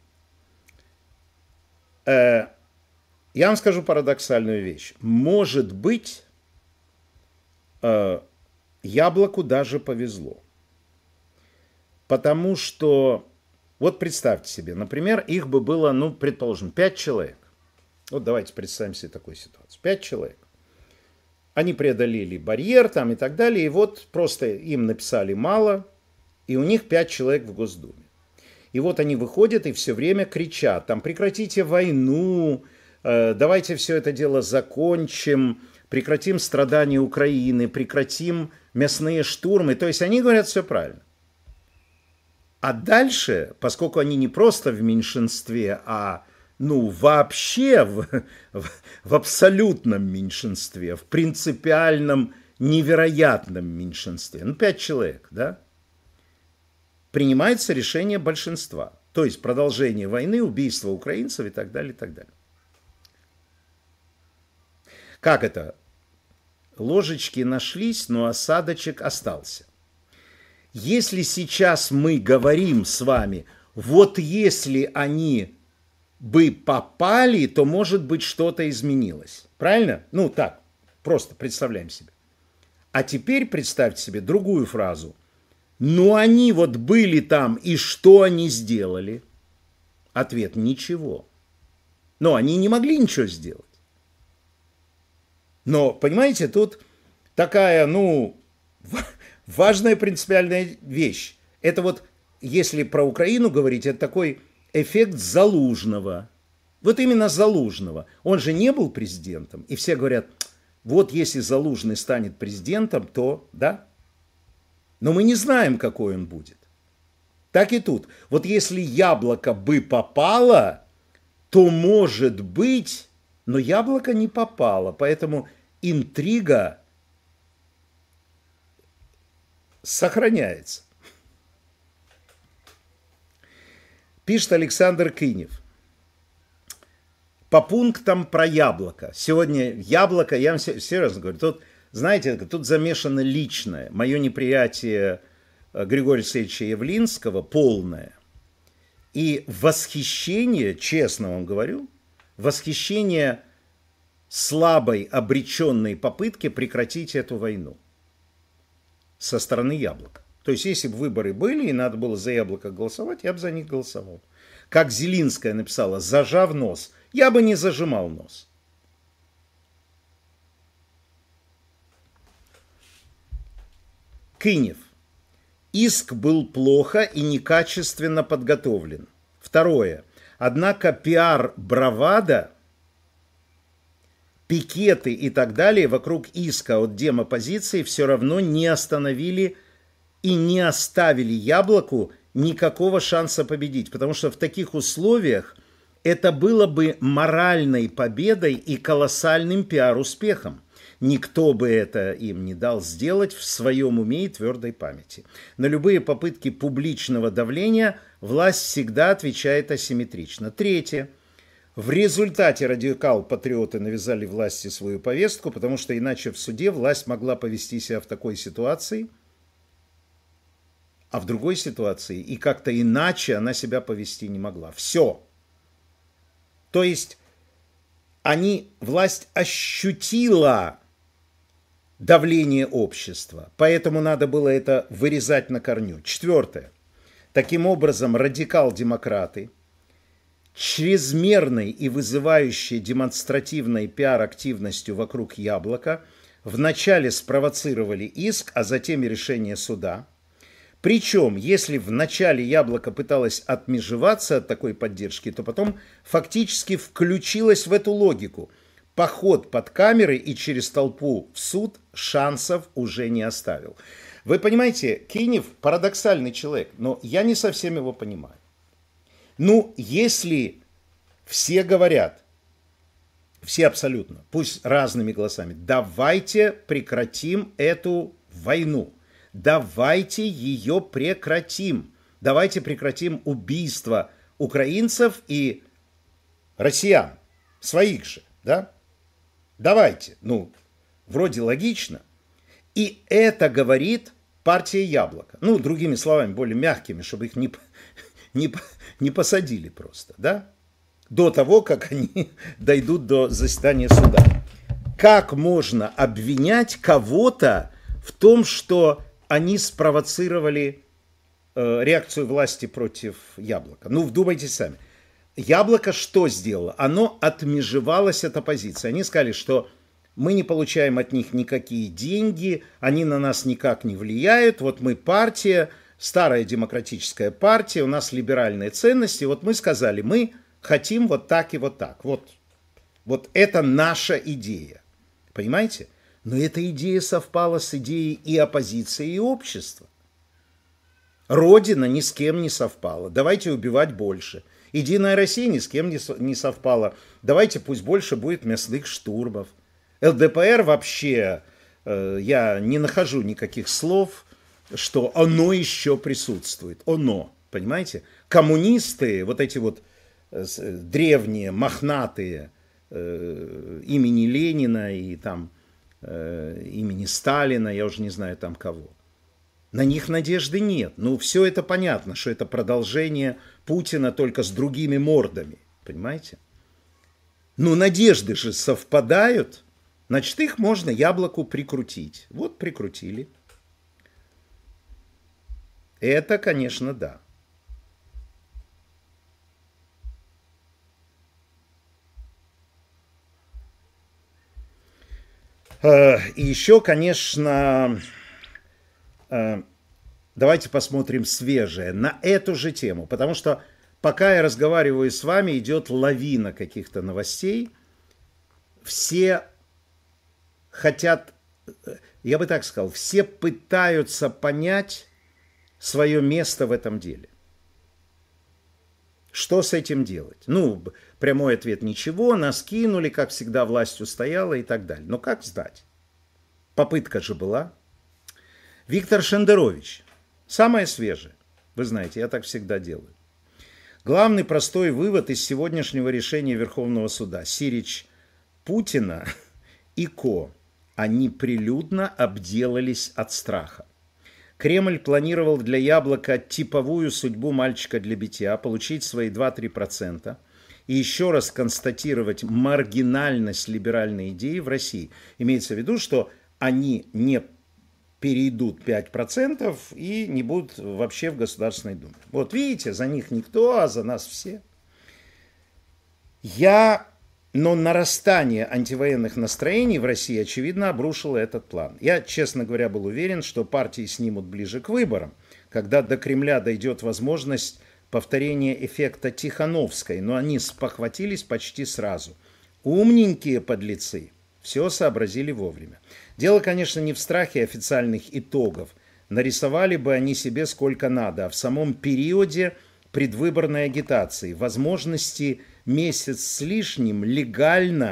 B: Э, я вам скажу парадоксальную вещь. Может быть, э, Яблоку даже повезло. Потому что, вот представьте себе, например, их бы было, ну, предположим, пять человек. Вот давайте представим себе такую ситуацию. Пять человек. Они преодолели барьер там и так далее, и вот просто им написали мало, и у них пять человек в Госдуме. И вот они выходят и все время кричат, там, прекратите войну, э, давайте все это дело закончим, прекратим страдания Украины, прекратим мясные штурмы. То есть они говорят все правильно. А дальше, поскольку они не просто в меньшинстве, а ну, вообще в, в, в абсолютном меньшинстве, в принципиальном невероятном меньшинстве, ну, пять человек, да, принимается решение большинства. То есть продолжение войны, убийство украинцев и так далее, и так далее. Как это? Ложечки нашлись, но осадочек остался. Если сейчас мы говорим с вами, вот если они бы попали, то, может быть, что-то изменилось. Правильно? Ну, так, просто представляем себе. А теперь представьте себе другую фразу. Ну, они вот были там, и что они сделали? Ответ – ничего. Но они не могли ничего сделать. Но, понимаете, тут такая, ну, важная принципиальная вещь. Это вот, если про Украину говорить, это такой эффект Залужного. Вот именно Залужного. Он же не был президентом. И все говорят, вот если Залужный станет президентом, то, да. Но мы не знаем, какой он будет. Так и тут. Вот если яблоко бы попало, то, может быть... Но яблоко не попало, поэтому интрига сохраняется. Пишет Александр Кынев. По пунктам про яблоко. Сегодня яблоко, я вам серьезно говорю, тут, знаете, тут замешано личное. Мое неприятие Григория Алексеевича Явлинского полное. И восхищение, честно вам говорю, восхищение слабой, обреченной попытки прекратить эту войну со стороны яблока. То есть, если бы выборы были, и надо было за яблоко голосовать, я бы за них голосовал. Как Зелинская написала, зажав нос. Я бы не зажимал нос. Кынев. Иск был плохо и некачественно подготовлен. Второе. Однако пиар-бравада, пикеты и так далее вокруг иска от демопозиции все равно не остановили и не оставили яблоку никакого шанса победить. Потому что в таких условиях это было бы моральной победой и колоссальным пиар-успехом. никто бы это им не дал сделать в своем уме и твердой памяти. На любые попытки публичного давления власть всегда отвечает асимметрично. Третье. В результате радикал-патриоты навязали власти свою повестку, потому что иначе в суде власть могла повести себя в такой ситуации, а в другой ситуации и как-то иначе она себя повести не могла. Все. То есть они, власть ощутила давление общества, поэтому надо было это вырезать на корню. Четвертое. Таким образом, радикал-демократы чрезмерной и вызывающей демонстративной пиар-активностью вокруг Яблока вначале спровоцировали иск, а затем и решение суда. Причем, если вначале Яблоко пыталось отмежеваться от такой поддержки, то потом фактически включилось в эту логику. Поход под камеры и через толпу в суд шансов уже не оставил. Вы понимаете, Кинев парадоксальный человек, но я не совсем его понимаю. Ну, если все говорят, все абсолютно, пусть разными голосами, давайте прекратим эту войну, давайте ее прекратим, давайте прекратим убийство украинцев и россиян, своих же, да? Давайте, ну, вроде логично. И это говорит партия Яблоко. Ну, другими словами, более мягкими, чтобы их не... Не, не посадили просто, да? До того, как они дойдут до заседания суда. Как можно обвинять кого-то в том, что они спровоцировали э, реакцию власти против Яблока? Ну, вдумайтесь сами. Яблоко что сделало? Оно отмежевалось от оппозиции. Они сказали, что мы не получаем от них никакие деньги, они на нас никак не влияют, вот мы партия, старая демократическая партия, у нас либеральные ценности. Вот мы сказали, мы хотим вот так и вот так. Вот, вот это наша идея. Понимаете? Но эта идея совпала с идеей и оппозиции, и общества. Родина ни с кем не совпала. Давайте убивать больше. Единая Россия ни с кем не совпала. Давайте пусть больше будет мясных штурмов. ЛДПР вообще, э, я не нахожу никаких слов, что оно еще присутствует. Оно, понимаете? Коммунисты, вот эти вот древние, мохнатые, э, имени Ленина и там э, имени Сталина, я уже не знаю там кого. На них надежды нет. Ну, все это понятно, что это продолжение Путина только с другими мордами. Понимаете? Ну, надежды же совпадают. Значит, их можно Яблоку прикрутить. Вот прикрутили. Это, конечно, да. И еще, конечно, давайте посмотрим свежее на эту же тему, потому что пока я разговариваю с вами, идет лавина каких-то новостей. Все хотят, я бы так сказал, все пытаются понять свое место в этом деле. Что с этим делать? Ну, прямой ответ – ничего, нас кинули, как всегда, власть устояла и так далее. Но как сдать? Попытка же была. Виктор Шендерович, самое свежее. Вы знаете, я так всегда делаю. Главный простой вывод из сегодняшнего решения Верховного суда. Сирич Путина и ко. Они прилюдно обделались от страха. Кремль планировал для Яблока типовую судьбу мальчика для битья, получить свои два-три процента и еще раз констатировать маргинальность либеральной идеи в России. Имеется в виду, что они не перейдут пять процентов и не будут вообще в Государственной Думе. Вот видите, за них никто, а за нас все. Я... Но нарастание антивоенных настроений в России, очевидно, обрушило этот план. Я, честно говоря, был уверен, что партии снимут ближе к выборам, когда до Кремля дойдет возможность повторения эффекта Тихановской, но они спохватились почти сразу. Умненькие подлецы все сообразили вовремя. Дело, конечно, не в страхе официальных итогов. Нарисовали бы они себе сколько надо, а в самом периоде предвыборной агитации, возможности месяц с лишним легально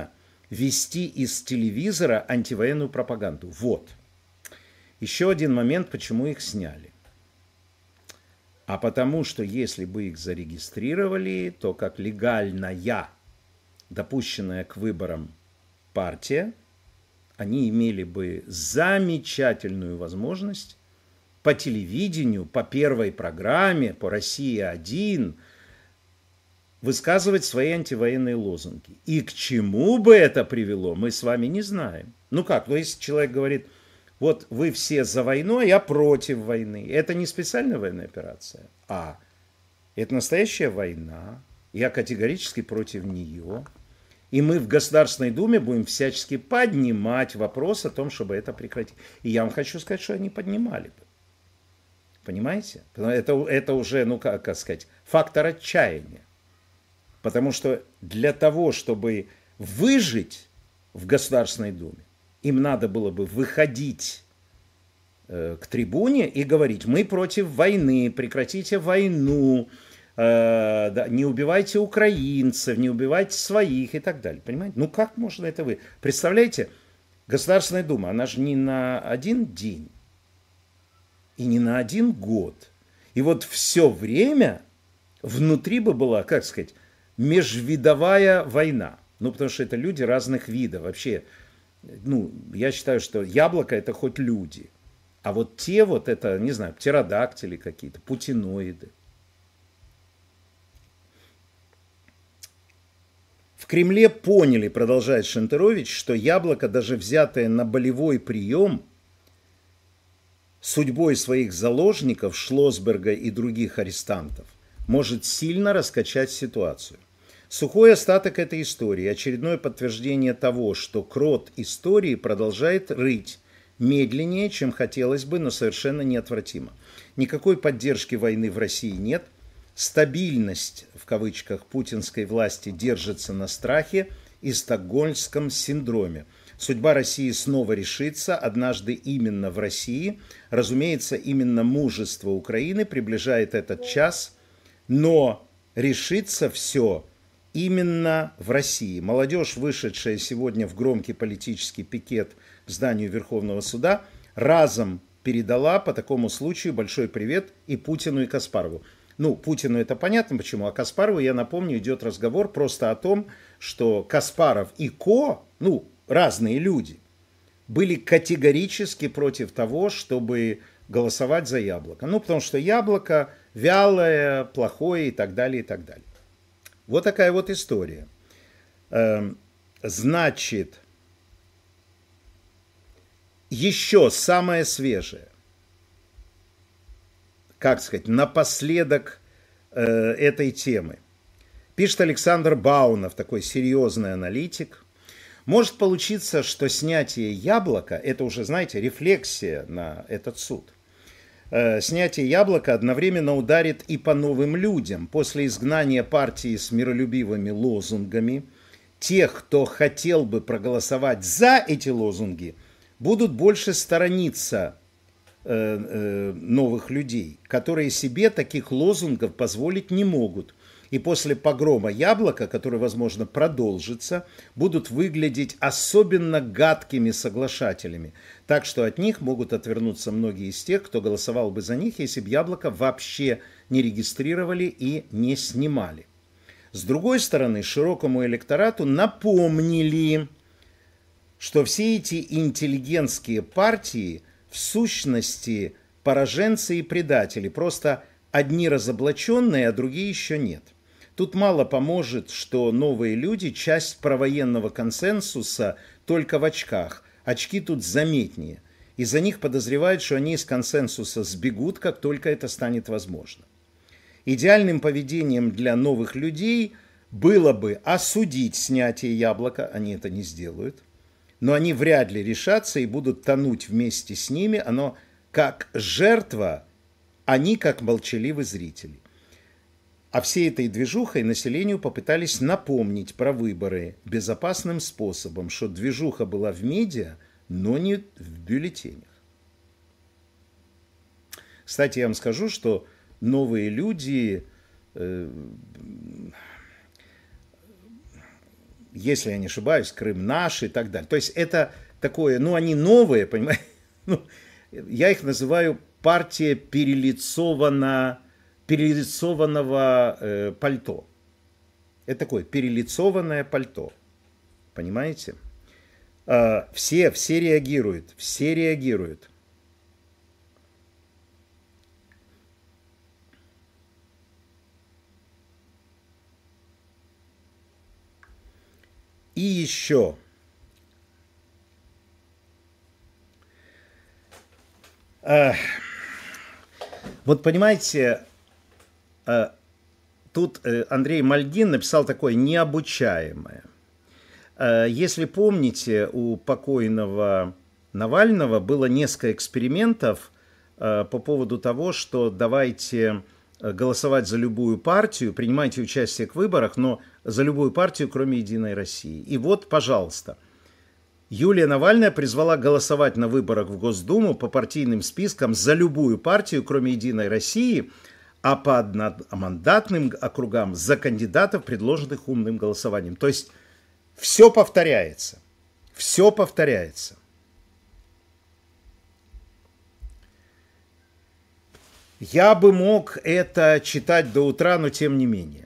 B: вести из телевизора антивоенную пропаганду. Вот. Еще один момент, почему их сняли. А потому что если бы их зарегистрировали, то как легальная, допущенная к выборам партия, они имели бы замечательную возможность по телевидению, по первой программе, по Россия один высказывать свои антивоенные лозунги. И к чему бы это привело, мы с вами не знаем. Ну как, ну если человек говорит, вот вы все за войну, а я против войны. Это не специальная военная операция, а это настоящая война. Я категорически против нее. И мы в Государственной Думе будем всячески поднимать вопрос о том, чтобы это прекратить. И я вам хочу сказать, что они поднимали бы. Понимаете? Это, это уже, ну как, как сказать, фактор отчаяния. Потому что для того, чтобы выжить в Государственной Думе, им надо было бы выходить э, к трибуне и говорить, мы против войны, прекратите войну, э, да, не убивайте украинцев, не убивайте своих и так далее. Понимаете? Ну как можно это вы? Представляете, Государственная Дума, она же не на один день и не на один год. И вот все время внутри бы была, как сказать, межвидовая война. Ну, потому что это люди разных видов. Вообще, ну, я считаю, что яблоко это хоть люди. А вот те вот это, не знаю, птеродактили какие-то, путиноиды. В Кремле поняли, продолжает Шентерович, что яблоко, даже взятое на болевой прием, судьбой своих заложников, Шлосберга и других арестантов, может сильно раскачать ситуацию. Сухой остаток этой истории – очередное подтверждение того, что крот истории продолжает рыть медленнее, чем хотелось бы, но совершенно неотвратимо. Никакой поддержки войны в России нет. Стабильность, в кавычках, путинской власти держится на страхе и стокгольмском синдроме. Судьба России снова решится, однажды именно в России. Разумеется, именно мужество Украины приближает этот час, но решится все именно в России. Молодежь, вышедшая сегодня в громкий политический пикет к зданию Верховного суда, разом передала по такому случаю большой привет и Путину, и Каспарову. Ну, Путину это понятно почему, а Каспарову, я напомню, идет разговор просто о том, что Каспаров и Ко, ну, разные люди, были категорически против того, чтобы голосовать за яблоко. Ну, потому что яблоко вялое, плохое и так далее, и так далее. Вот такая вот история. Значит, еще самое свежее. Как сказать, напоследок э, этой темы. Пишет Александр Баунов, такой серьезный аналитик. Может получиться, что снятие яблока, это уже, знаете, рефлексия на этот суд. Э, снятие яблока одновременно ударит и по новым людям. После изгнания партии с миролюбивыми лозунгами, тех, кто хотел бы проголосовать за эти лозунги, будут больше сторониться новых людей, которые себе таких лозунгов позволить не могут. И после погрома яблока, который, возможно, продолжится, будут выглядеть особенно гадкими соглашателями. Так что от них могут отвернуться многие из тех, кто голосовал бы за них, если бы яблоко вообще не регистрировали и не снимали. С другой стороны, широкому электорату напомнили, что все эти интеллигентские партии в сущности пораженцы и предатели, просто одни разоблаченные, а другие еще нет. Тут мало поможет, что новые люди часть провоенного консенсуса только в очках. Очки тут заметнее. Из-за них подозревают, что они из консенсуса сбегут, как только это станет возможно. Идеальным поведением для новых людей было бы осудить снятие яблока, они это не сделают, но они вряд ли решатся и будут тонуть вместе с ними. Оно как жертва, они как молчаливые зрители. А всей этой движухой населению попытались напомнить про выборы безопасным способом, что движуха была в медиа, но не в бюллетенях. Кстати, я вам скажу, что новые люди... Э, если я не ошибаюсь, Крым наш и так далее. То есть это такое, ну они новые, понимаете, ну, я их называю партия перелицована, перелицованного э, пальто. Это такое перелицованное пальто, понимаете? Э, все, все реагируют, все реагируют. И еще. Э, вот понимаете, э, тут э, Андрей Мальгин написал такое необучаемое. Э, если помните, у покойного Навального было несколько экспериментов э, по поводу того, что давайте голосовать за любую партию, принимайте участие в выборах, но за любую партию, кроме «Единой России». И вот, пожалуйста, Юлия Навальная призвала голосовать на выборах в Госдуму по партийным спискам за любую партию, кроме «Единой России», а по одномандатным округам за кандидатов, предложенных умным голосованием. То есть все повторяется. Все повторяется. Я бы мог это читать до утра, но тем не менее.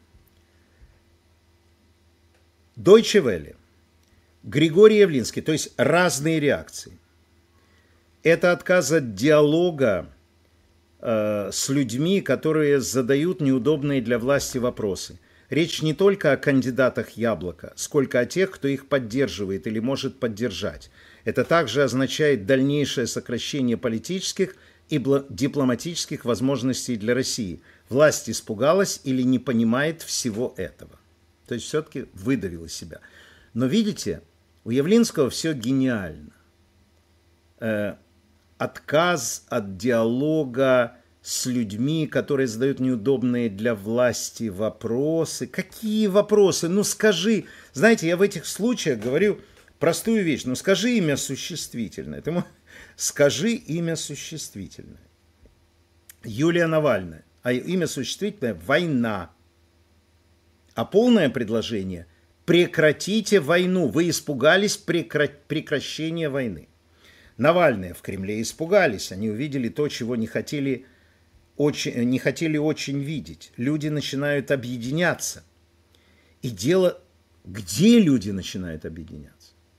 B: Deutsche Welle. Григорий Явлинский. То есть разные реакции. Это отказ от диалога э, с людьми, которые задают неудобные для власти вопросы. Речь не только о кандидатах Яблока, сколько о тех, кто их поддерживает или может поддержать. Это также означает дальнейшее сокращение политических и дипломатических возможностей для России. Власть испугалась или не понимает всего этого. То есть все-таки выдавила себя. Но видите, у Явлинского все гениально. Э, отказ от диалога с людьми, которые задают неудобные для власти вопросы. Какие вопросы? Ну скажи. Знаете, я в этих случаях говорю простую вещь. Ну скажи имя существительное. Ты можешь... Скажи имя существительное. Юлия Навальная. А имя существительное – война. А полное предложение – прекратите войну. Вы испугались прекра... прекращения войны. Навальные в Кремле испугались. Они увидели то, чего не хотели очень, не хотели очень видеть. Люди начинают объединяться. И дело, где люди начинают объединяться?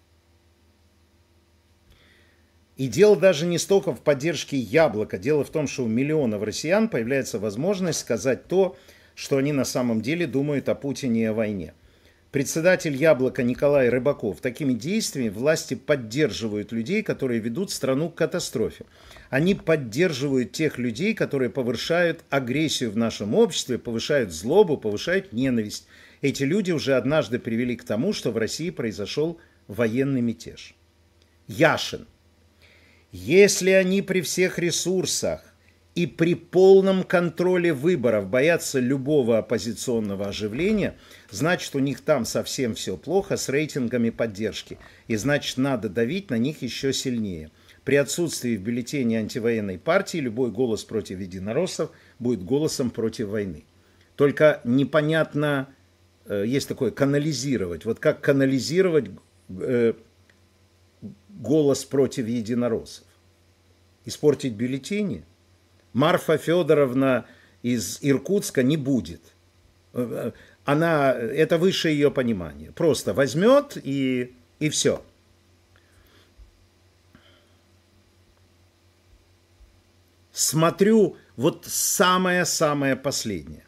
B: И дело даже не столько в поддержке Яблока. Дело в том, что у миллионов россиян появляется возможность сказать то, что они на самом деле думают о Путине и о войне. Председатель Яблока Николай Рыбаков. Такими действиями власти поддерживают людей, которые ведут страну к катастрофе. Они поддерживают тех людей, которые повышают агрессию в нашем обществе, повышают злобу, повышают ненависть. Эти люди уже однажды привели к тому, что в России произошел военный мятеж. Яшин. Если они при всех ресурсах и при полном контроле выборов боятся любого оппозиционного оживления, значит, у них там совсем все плохо с рейтингами поддержки. И значит, надо давить на них еще сильнее. При отсутствии в бюллетене антивоенной партии любой голос против единороссов будет голосом против войны. Только непонятно, есть такое канализировать. Вот как канализировать э, голос против единороссов? Испортить бюллетени? Марфа Федоровна из Иркутска не будет. Она, это выше ее понимания. Просто возьмет и, и все. Смотрю вот самое-самое последнее.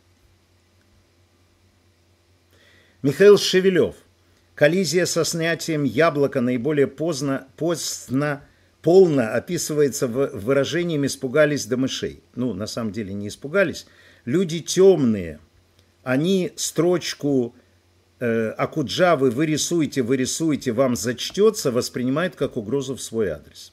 B: Михаил Шевелев. Коллизия со снятием Яблока наиболее поздно, поздно, полно описывается выражением «испугались до мышей». Ну, на самом деле не испугались. Люди темные. Они строчку э, «Акуджавы вы рисуете, вы рисуете, вам зачтется» воспринимают как угрозу в свой адрес.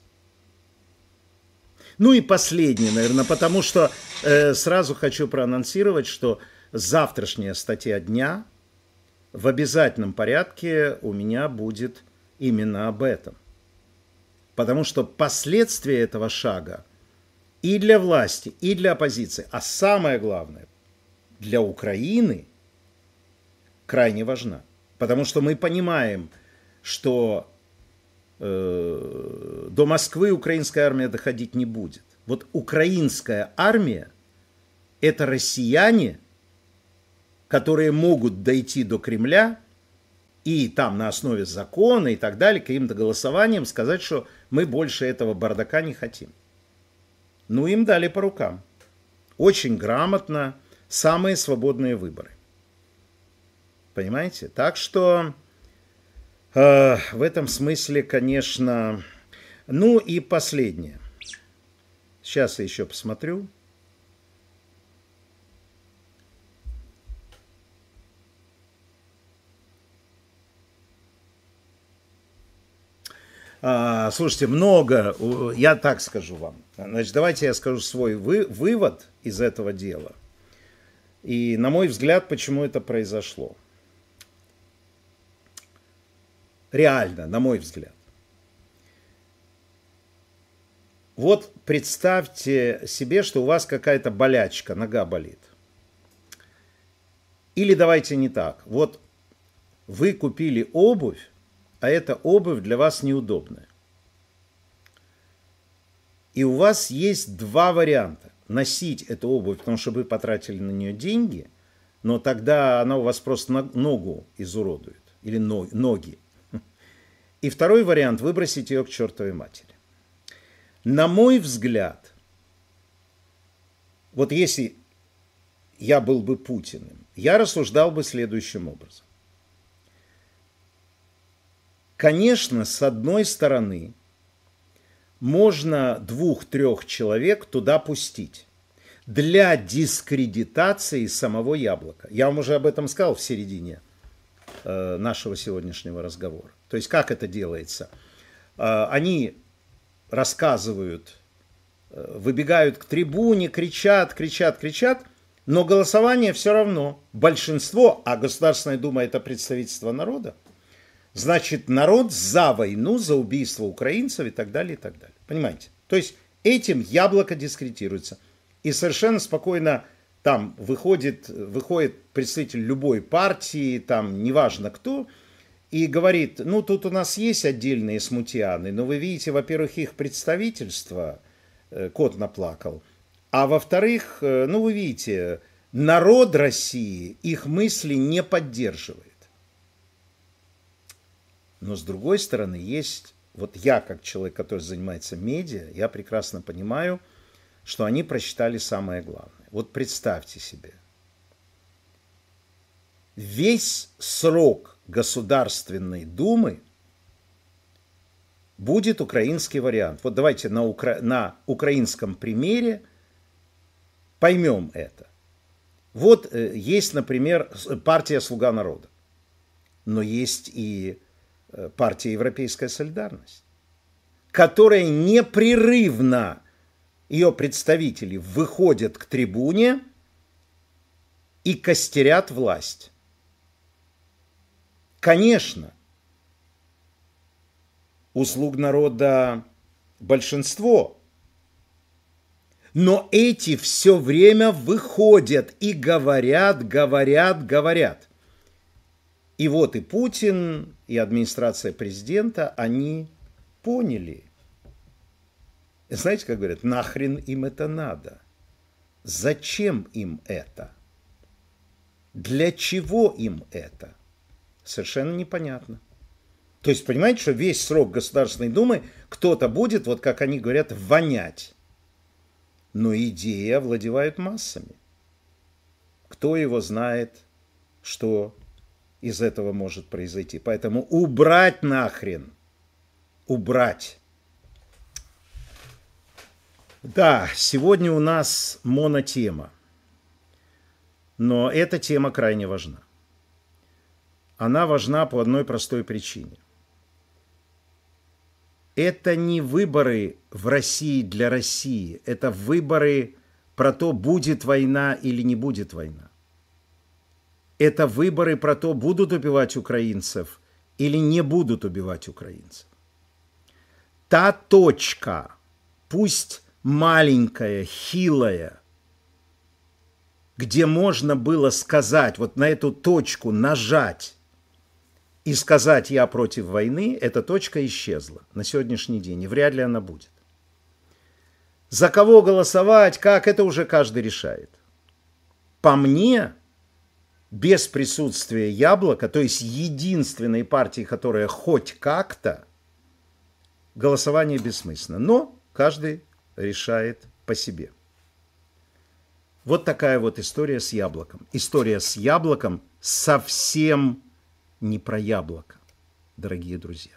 B: Ну и последнее, наверное, потому что э, сразу хочу проанонсировать, что завтрашняя статья дня в обязательном порядке у меня будет именно об этом. Потому что последствия этого шага и для власти, и для оппозиции, а самое главное, для Украины крайне важна. Потому что мы понимаем, что э, до Москвы украинская армия доходить не будет. Вот украинская армия – это россияне, которые могут дойти до Кремля и там на основе закона и так далее, каким-то голосованием сказать, что мы больше этого бардака не хотим. Ну, им дали по рукам. Очень грамотно, самые свободные выборы. Понимаете? Так что э, в этом смысле, конечно... Ну и последнее. Сейчас я еще посмотрю. А, слушайте, много, я так скажу вам. Значит, давайте я скажу свой вы, вывод из этого дела. И, на мой взгляд, почему это произошло. Реально, на мой взгляд. Вот представьте себе, что у вас какая-то болячка, нога болит. Или давайте не так. Вот вы купили обувь, а эта обувь для вас неудобная. И у вас есть два варианта. Носить эту обувь, потому что вы потратили на нее деньги, но тогда она у вас просто ногу изуродует. Или ноги. И второй вариант – выбросить ее к чертовой матери. На мой взгляд, вот если я был бы Путиным, я рассуждал бы следующим образом. Конечно, с одной стороны, можно двух-трех человек туда пустить для дискредитации самого Яблока. Я вам уже об этом сказал в середине э, нашего сегодняшнего разговора. То есть, как это делается? Э, они рассказывают, э, выбегают к трибуне, кричат, кричат, кричат, но голосование все равно. Большинство, а Государственная Дума – это представительство народа, значит, народ за войну, за убийство украинцев и так далее, и так далее. Понимаете? То есть, этим Яблоко дискредитируется. И совершенно спокойно там выходит, выходит представитель любой партии, там неважно кто, и говорит, ну, тут у нас есть отдельные смутьяны, но вы видите, во-первых, их представительство, кот наплакал, а во-вторых, ну, вы видите, народ России их мысли не поддерживает. Но с другой стороны, есть, вот я как человек, который занимается медиа, я прекрасно понимаю, что они просчитали самое главное. Вот представьте себе, весь срок Государственной Думы будет украинский вариант. Вот давайте на, укра... на украинском примере поймем это. Вот э, есть, например, партия «Слуга народа», но есть и партия «Европейская солидарность», которая непрерывно, ее представители выходят к трибуне и костерят власть. Конечно, у «Слуг народа» большинство, но эти все время выходят и говорят, говорят, говорят. И вот и Путин, и администрация президента, они поняли. Знаете, как говорят, нахрен им это надо? Зачем им это? Для чего им это? Совершенно непонятно. То есть, понимаете, что весь срок Государственной Думы кто-то будет, вот как они говорят, вонять. Но идеи овладевают массами. Кто его знает, что из этого может произойти. Поэтому убрать нахрен. Убрать. Да, сегодня у нас монотема. Но эта тема крайне важна. Она важна по одной простой причине. Это не выборы в России для России. Это выборы про то, будет война или не будет война. Это выборы про то, будут убивать украинцев или не будут убивать украинцев. Та точка, пусть маленькая, хилая, где можно было сказать, вот на эту точку нажать и сказать «я против войны», эта точка исчезла на сегодняшний день, и вряд ли она будет. За кого голосовать, как, это уже каждый решает. По мне, без присутствия Яблока, то есть единственной партии, которая хоть как-то, голосование бессмысленно. Но каждый решает по себе. Вот такая вот история с Яблоком. История с Яблоком совсем не про яблоко, дорогие друзья.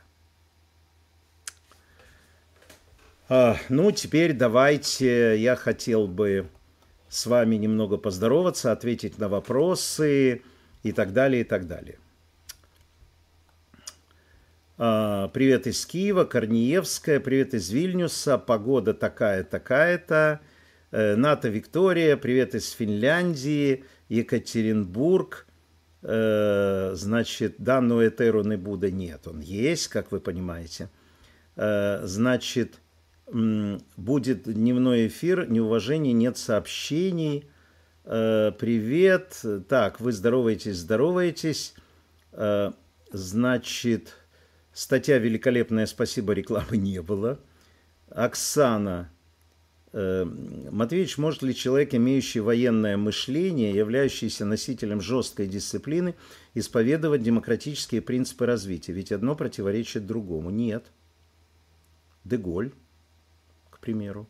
B: А, ну, теперь давайте, я хотел бы с вами немного поздороваться, ответить на вопросы и так далее, и так далее. А, привет из Киева, Корнеевская, привет из Вильнюса, погода такая, такая-то. Ната Виктория, привет из Финляндии, Екатеринбург. Значит, данного Этеру не буде, нет, он есть, как вы понимаете. Значит, будет дневной эфир, неуважений, нет сообщений. Привет. Так, вы здороваетесь, здороваетесь. Значит, статья великолепная, спасибо, рекламы не было. Оксана. Матвеевич, может ли человек, имеющий военное мышление, являющийся носителем жесткой дисциплины, исповедовать демократические принципы развития? Ведь одно противоречит другому. Нет. Деголь, к примеру.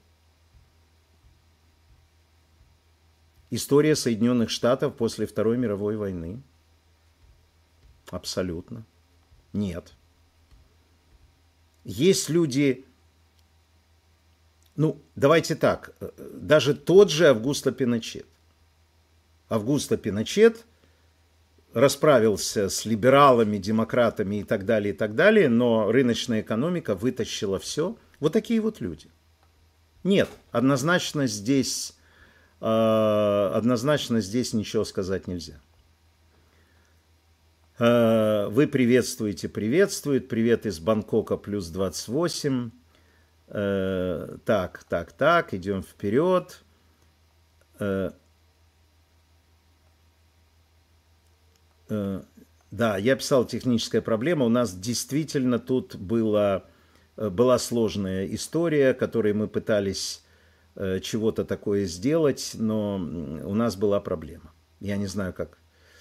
B: История Соединенных Штатов после Второй мировой войны. Абсолютно. Нет. Есть люди... Ну, давайте так, даже тот же Августо Пиночет. Августо Пиночет расправился с либералами, демократами и так далее, и так далее, но рыночная экономика вытащила все. Вот такие вот люди. Нет, однозначно здесь, однозначно здесь ничего сказать нельзя. Вы приветствуете, приветствует. Привет из Бангкока, плюс двадцать восемь. Так, так, так, идем вперед. Да, я писал техническая проблема. У нас действительно тут была, была сложная история, которой мы пытались чего-то такое сделать, но у нас была проблема. Я не знаю, как,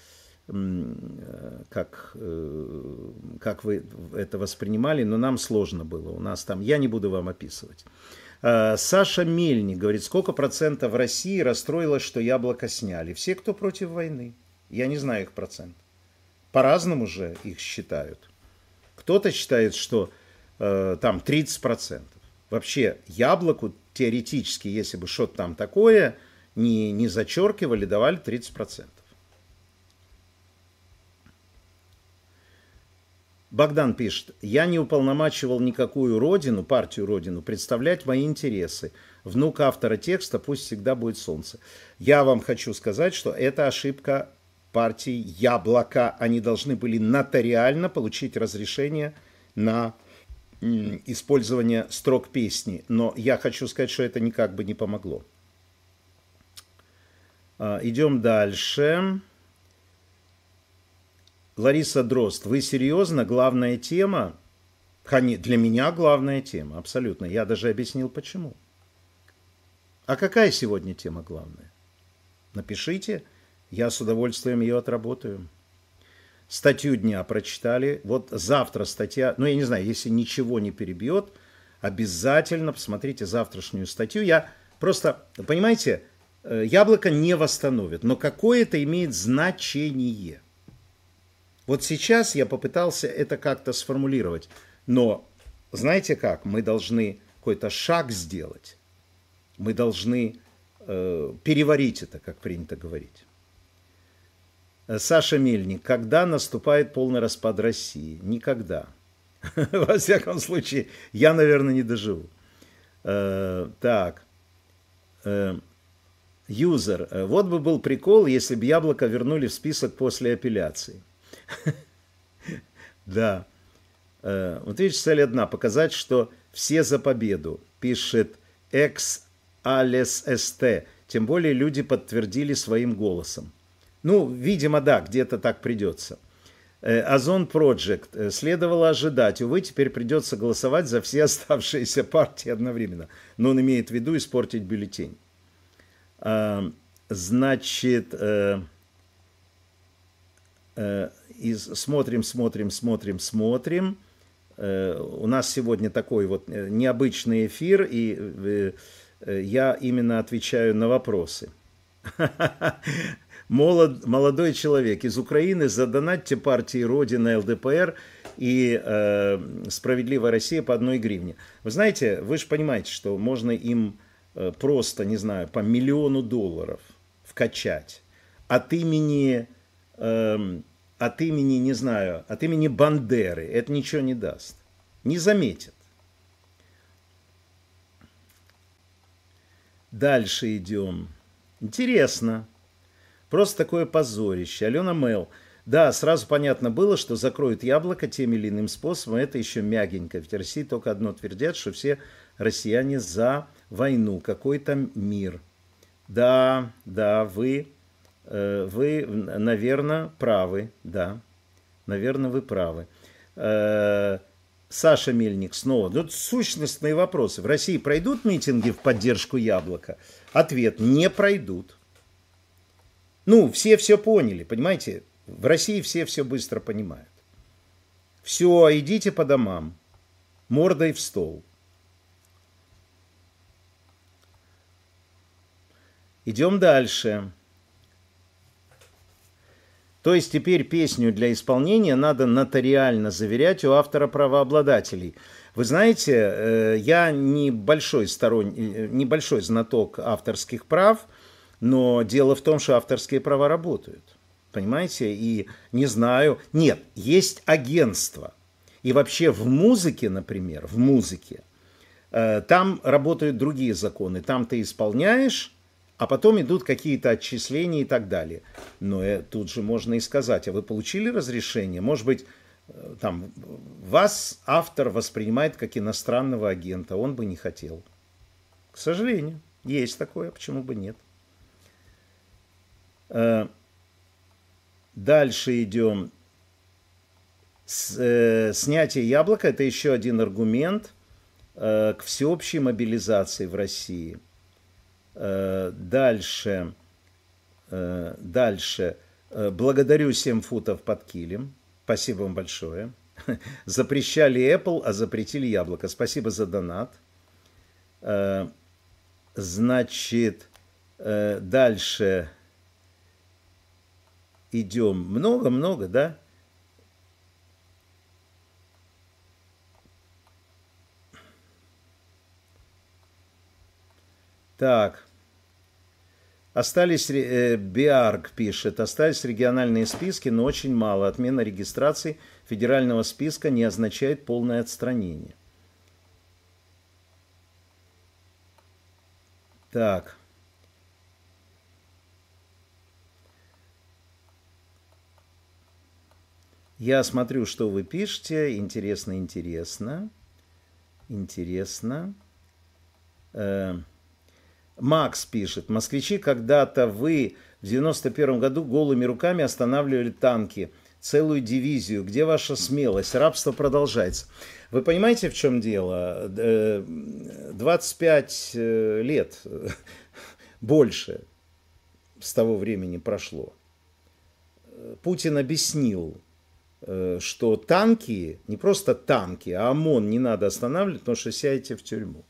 B: как, как вы это воспринимали, но нам сложно было. У нас там, я не буду вам описывать. Саша Мельник говорит, сколько процентов в России расстроилось, что Яблоко сняли? Все, кто против войны. Я не знаю их процент. По-разному же их считают. Кто-то считает, что э, там тридцать процентов. Вообще Яблоку теоретически, если бы что-то там такое не, не зачеркивали, давали тридцать процентов. Богдан пишет, я не уполномачивал никакую родину, партию родину, представлять мои интересы. Внук автора текста, пусть всегда будет солнце. Я вам хочу сказать, что это ошибка партии Яблоко. Они должны были нотариально получить разрешение на использование строк песни. Но я хочу сказать, что это никак бы не помогло. Идем дальше. Лариса Дрозд, вы серьезно? Главная тема? Для меня главная тема, абсолютно. Я даже объяснил, почему. А какая сегодня тема главная? Напишите, я с удовольствием ее отработаю. Статью дня прочитали. Вот завтра статья, ну я не знаю, если ничего не перебьет, обязательно посмотрите завтрашнюю статью. Я просто, понимаете, Яблоко не восстановит, но какое-то имеет значение. Вот сейчас я попытался это как-то сформулировать. Но знаете как? Мы должны какой-то шаг сделать. Мы должны э, переварить это, как принято говорить. Саша Мельник. Когда наступает полный распад России? Никогда. Во всяком случае, я, наверное, не доживу. Э, так. Э, юзер. Вот бы был прикол, если бы Яблоко вернули в список после апелляции. Да. Вот видите, цель одна. Показать, что все за победу. Пишет экс алес ст. Тем более люди подтвердили своим голосом. Ну, видимо, да, где-то так придется. Озон Project. Следовало ожидать. Увы, теперь придется голосовать за все оставшиеся партии одновременно. Но он имеет в виду испортить бюллетень. Значит, смотрим, смотрим, смотрим, смотрим. У нас сегодня такой вот необычный эфир, и я именно отвечаю на вопросы. Молод, молодой человек из Украины, задонатьте партии Родина, ЛДПР и э, Справедливая Россия по одной гривне. Вы знаете, вы же понимаете, что можно им э, просто, не знаю, по миллиону долларов вкачать от имени, э, от имени, не знаю, от имени Бандеры. Это ничего не даст. Не заметят. Дальше идем. Интересно. Просто такое позорище. Алена Мэл. Да, сразу понятно было, что закроют яблоко тем или иным способом. Это еще мягенько. Ведь в России только одно твердят, что все россияне за войну. Какой-то мир. Да, да, вы, э, вы, наверное, правы. Да, наверное, вы правы. Э, Саша Мельник снова. Ну, сущностные вопросы. В России пройдут митинги в поддержку яблока? Ответ: не пройдут. Ну, все все поняли, понимаете? В России все все быстро понимают. Все, идите по домам, мордой в стол. Идем дальше. То есть теперь песню для исполнения надо нотариально заверять у автора правообладателей. Вы знаете, я небольшой сторонник, небольшой знаток авторских прав, но дело в том, что авторские права работают. Понимаете? И не знаю. Нет, есть агентство. И вообще в музыке, например, в музыке, там работают другие законы. Там ты исполняешь, а потом идут какие-то отчисления и так далее. Но тут же можно и сказать: а вы получили разрешение? Может быть, там вас автор воспринимает как иностранного агента. Он бы не хотел. К сожалению, есть такое. Почему бы нет? Дальше идем. Снятие яблока – это еще один аргумент к всеобщей мобилизации в России. Дальше. Дальше. Благодарю семь футов под килем. Спасибо вам большое. Запрещали Apple, а запретили яблоко. Спасибо за донат. Значит, дальше. Идем. Много-много, да? Так. Остались, э, Биарг пишет, остались региональные списки, но очень мало. Отмена регистрации федерального списка не означает полное отстранение. Так. Я смотрю, что вы пишете. Интересно, интересно. Интересно. Э, Макс пишет. Москвичи, когда-то вы в девяносто первом году голыми руками останавливали танки. Целую дивизию. Где ваша смелость? Рабство продолжается. Вы понимаете, в чем дело? двадцать пять лет, больше с того времени прошло. Путин объяснил, что танки, не просто танки, а ОМОН не надо останавливать, потому что сядете в тюрьму.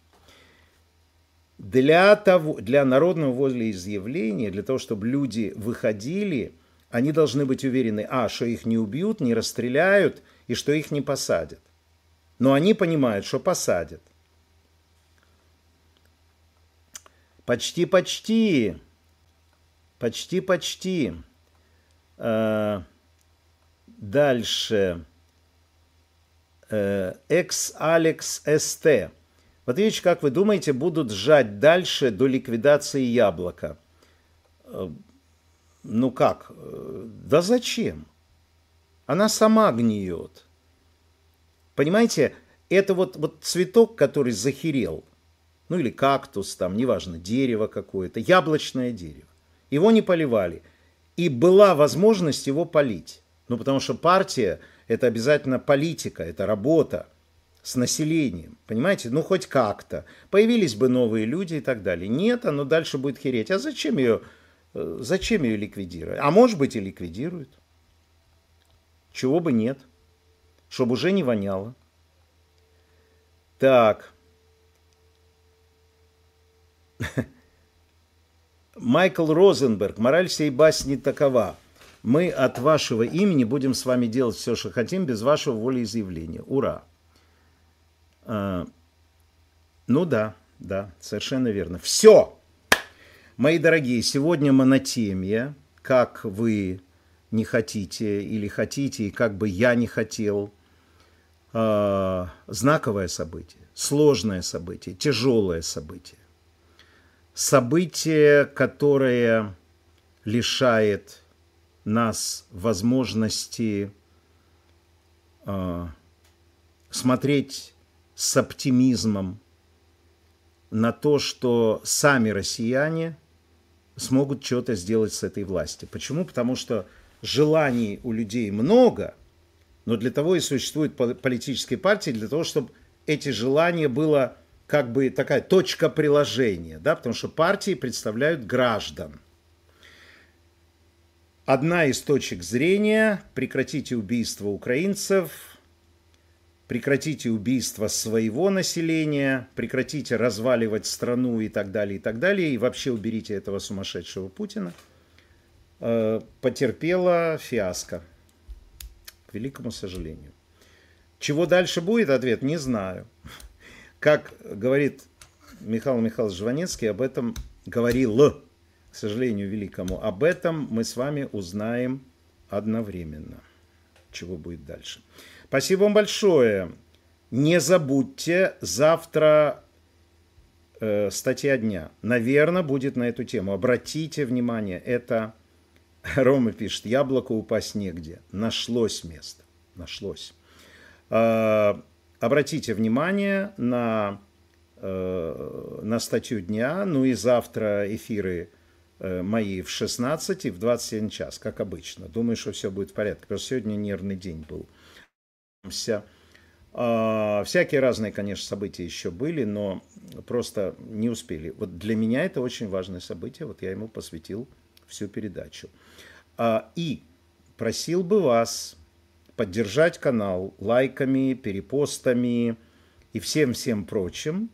B: Для того, для народного волеизъявления, для того, чтобы люди выходили, они должны быть уверены, а, что их не убьют, не расстреляют и что их не посадят. Но они понимают, что посадят. Почти-почти. Почти-почти. Дальше. Экс-Алекс СТ. Вот видите, как вы думаете, будут сжать дальше до ликвидации яблока? Ну как? Да зачем? Она сама гниет. Понимаете, это вот, вот цветок, который захерел. Ну или кактус там, неважно, дерево какое-то, яблочное дерево. Его не поливали. И была возможность его полить. Ну, потому что партия – это обязательно политика, это работа с населением. Понимаете? Ну, хоть как-то. Появились бы новые люди и так далее. Нет, оно дальше будет хереть. А зачем ее, зачем ее ликвидировать? А может быть и ликвидируют. Чего бы нет. Чтобы уже не воняло. Так. Майкл Розенберг. Мораль сей басни такова. Мы от вашего имени будем с вами делать все, что хотим, без вашего волеизъявления. Ура! А, ну да, да, совершенно верно. Все! Мои дорогие, сегодня монотемия. Как вы не хотите или хотите, и как бы я не хотел. А, знаковое событие, сложное событие, тяжелое событие. Событие, которое лишает нас возможности э, смотреть с оптимизмом на то, что сами россияне смогут что-то сделать с этой властью. Почему? Потому что желаний у людей много, но для того и существуют политические партии, для того, чтобы эти желания было как бы такая точка приложения, да, потому что партии представляют граждан. Одна из точек зрения – прекратите убийство украинцев, прекратите убийство своего населения, прекратите разваливать страну и так далее, и так далее, и вообще уберите этого сумасшедшего Путина, э, потерпела фиаско, к великому сожалению. Чего дальше будет? Ответ – не знаю. Как говорит Михаил Михайлович Жванецкий, об этом говорил, к сожалению, великому. Об этом мы с вами узнаем одновременно. Чего будет дальше. Спасибо вам большое. Не забудьте, завтра э, статья дня. Наверное, будет на эту тему. Обратите внимание, это Рома пишет, яблоку упасть негде. Нашлось место. Нашлось. Э, обратите внимание на, э, на статью дня. Ну и завтра эфиры мои в шестнадцать и в двадцать один час, как обычно. Думаю, что все будет в порядке, потому что сегодня нервный день был. Всякие разные, конечно, события еще были, но просто не успели. Вот для меня это очень важное событие, вот я ему посвятил всю передачу. И просил бы вас поддержать канал лайками, перепостами и всем-всем прочим.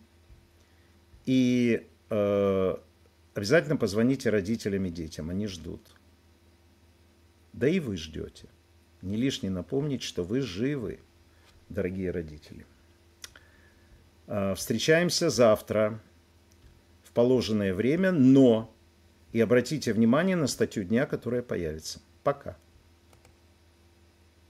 B: И обязательно позвоните родителям и детям, они ждут. Да и вы ждете. Не лишне напомнить, что вы живы, дорогие родители. Встречаемся завтра в положенное время, но и обратите внимание на статью дня, которая появится. Пока.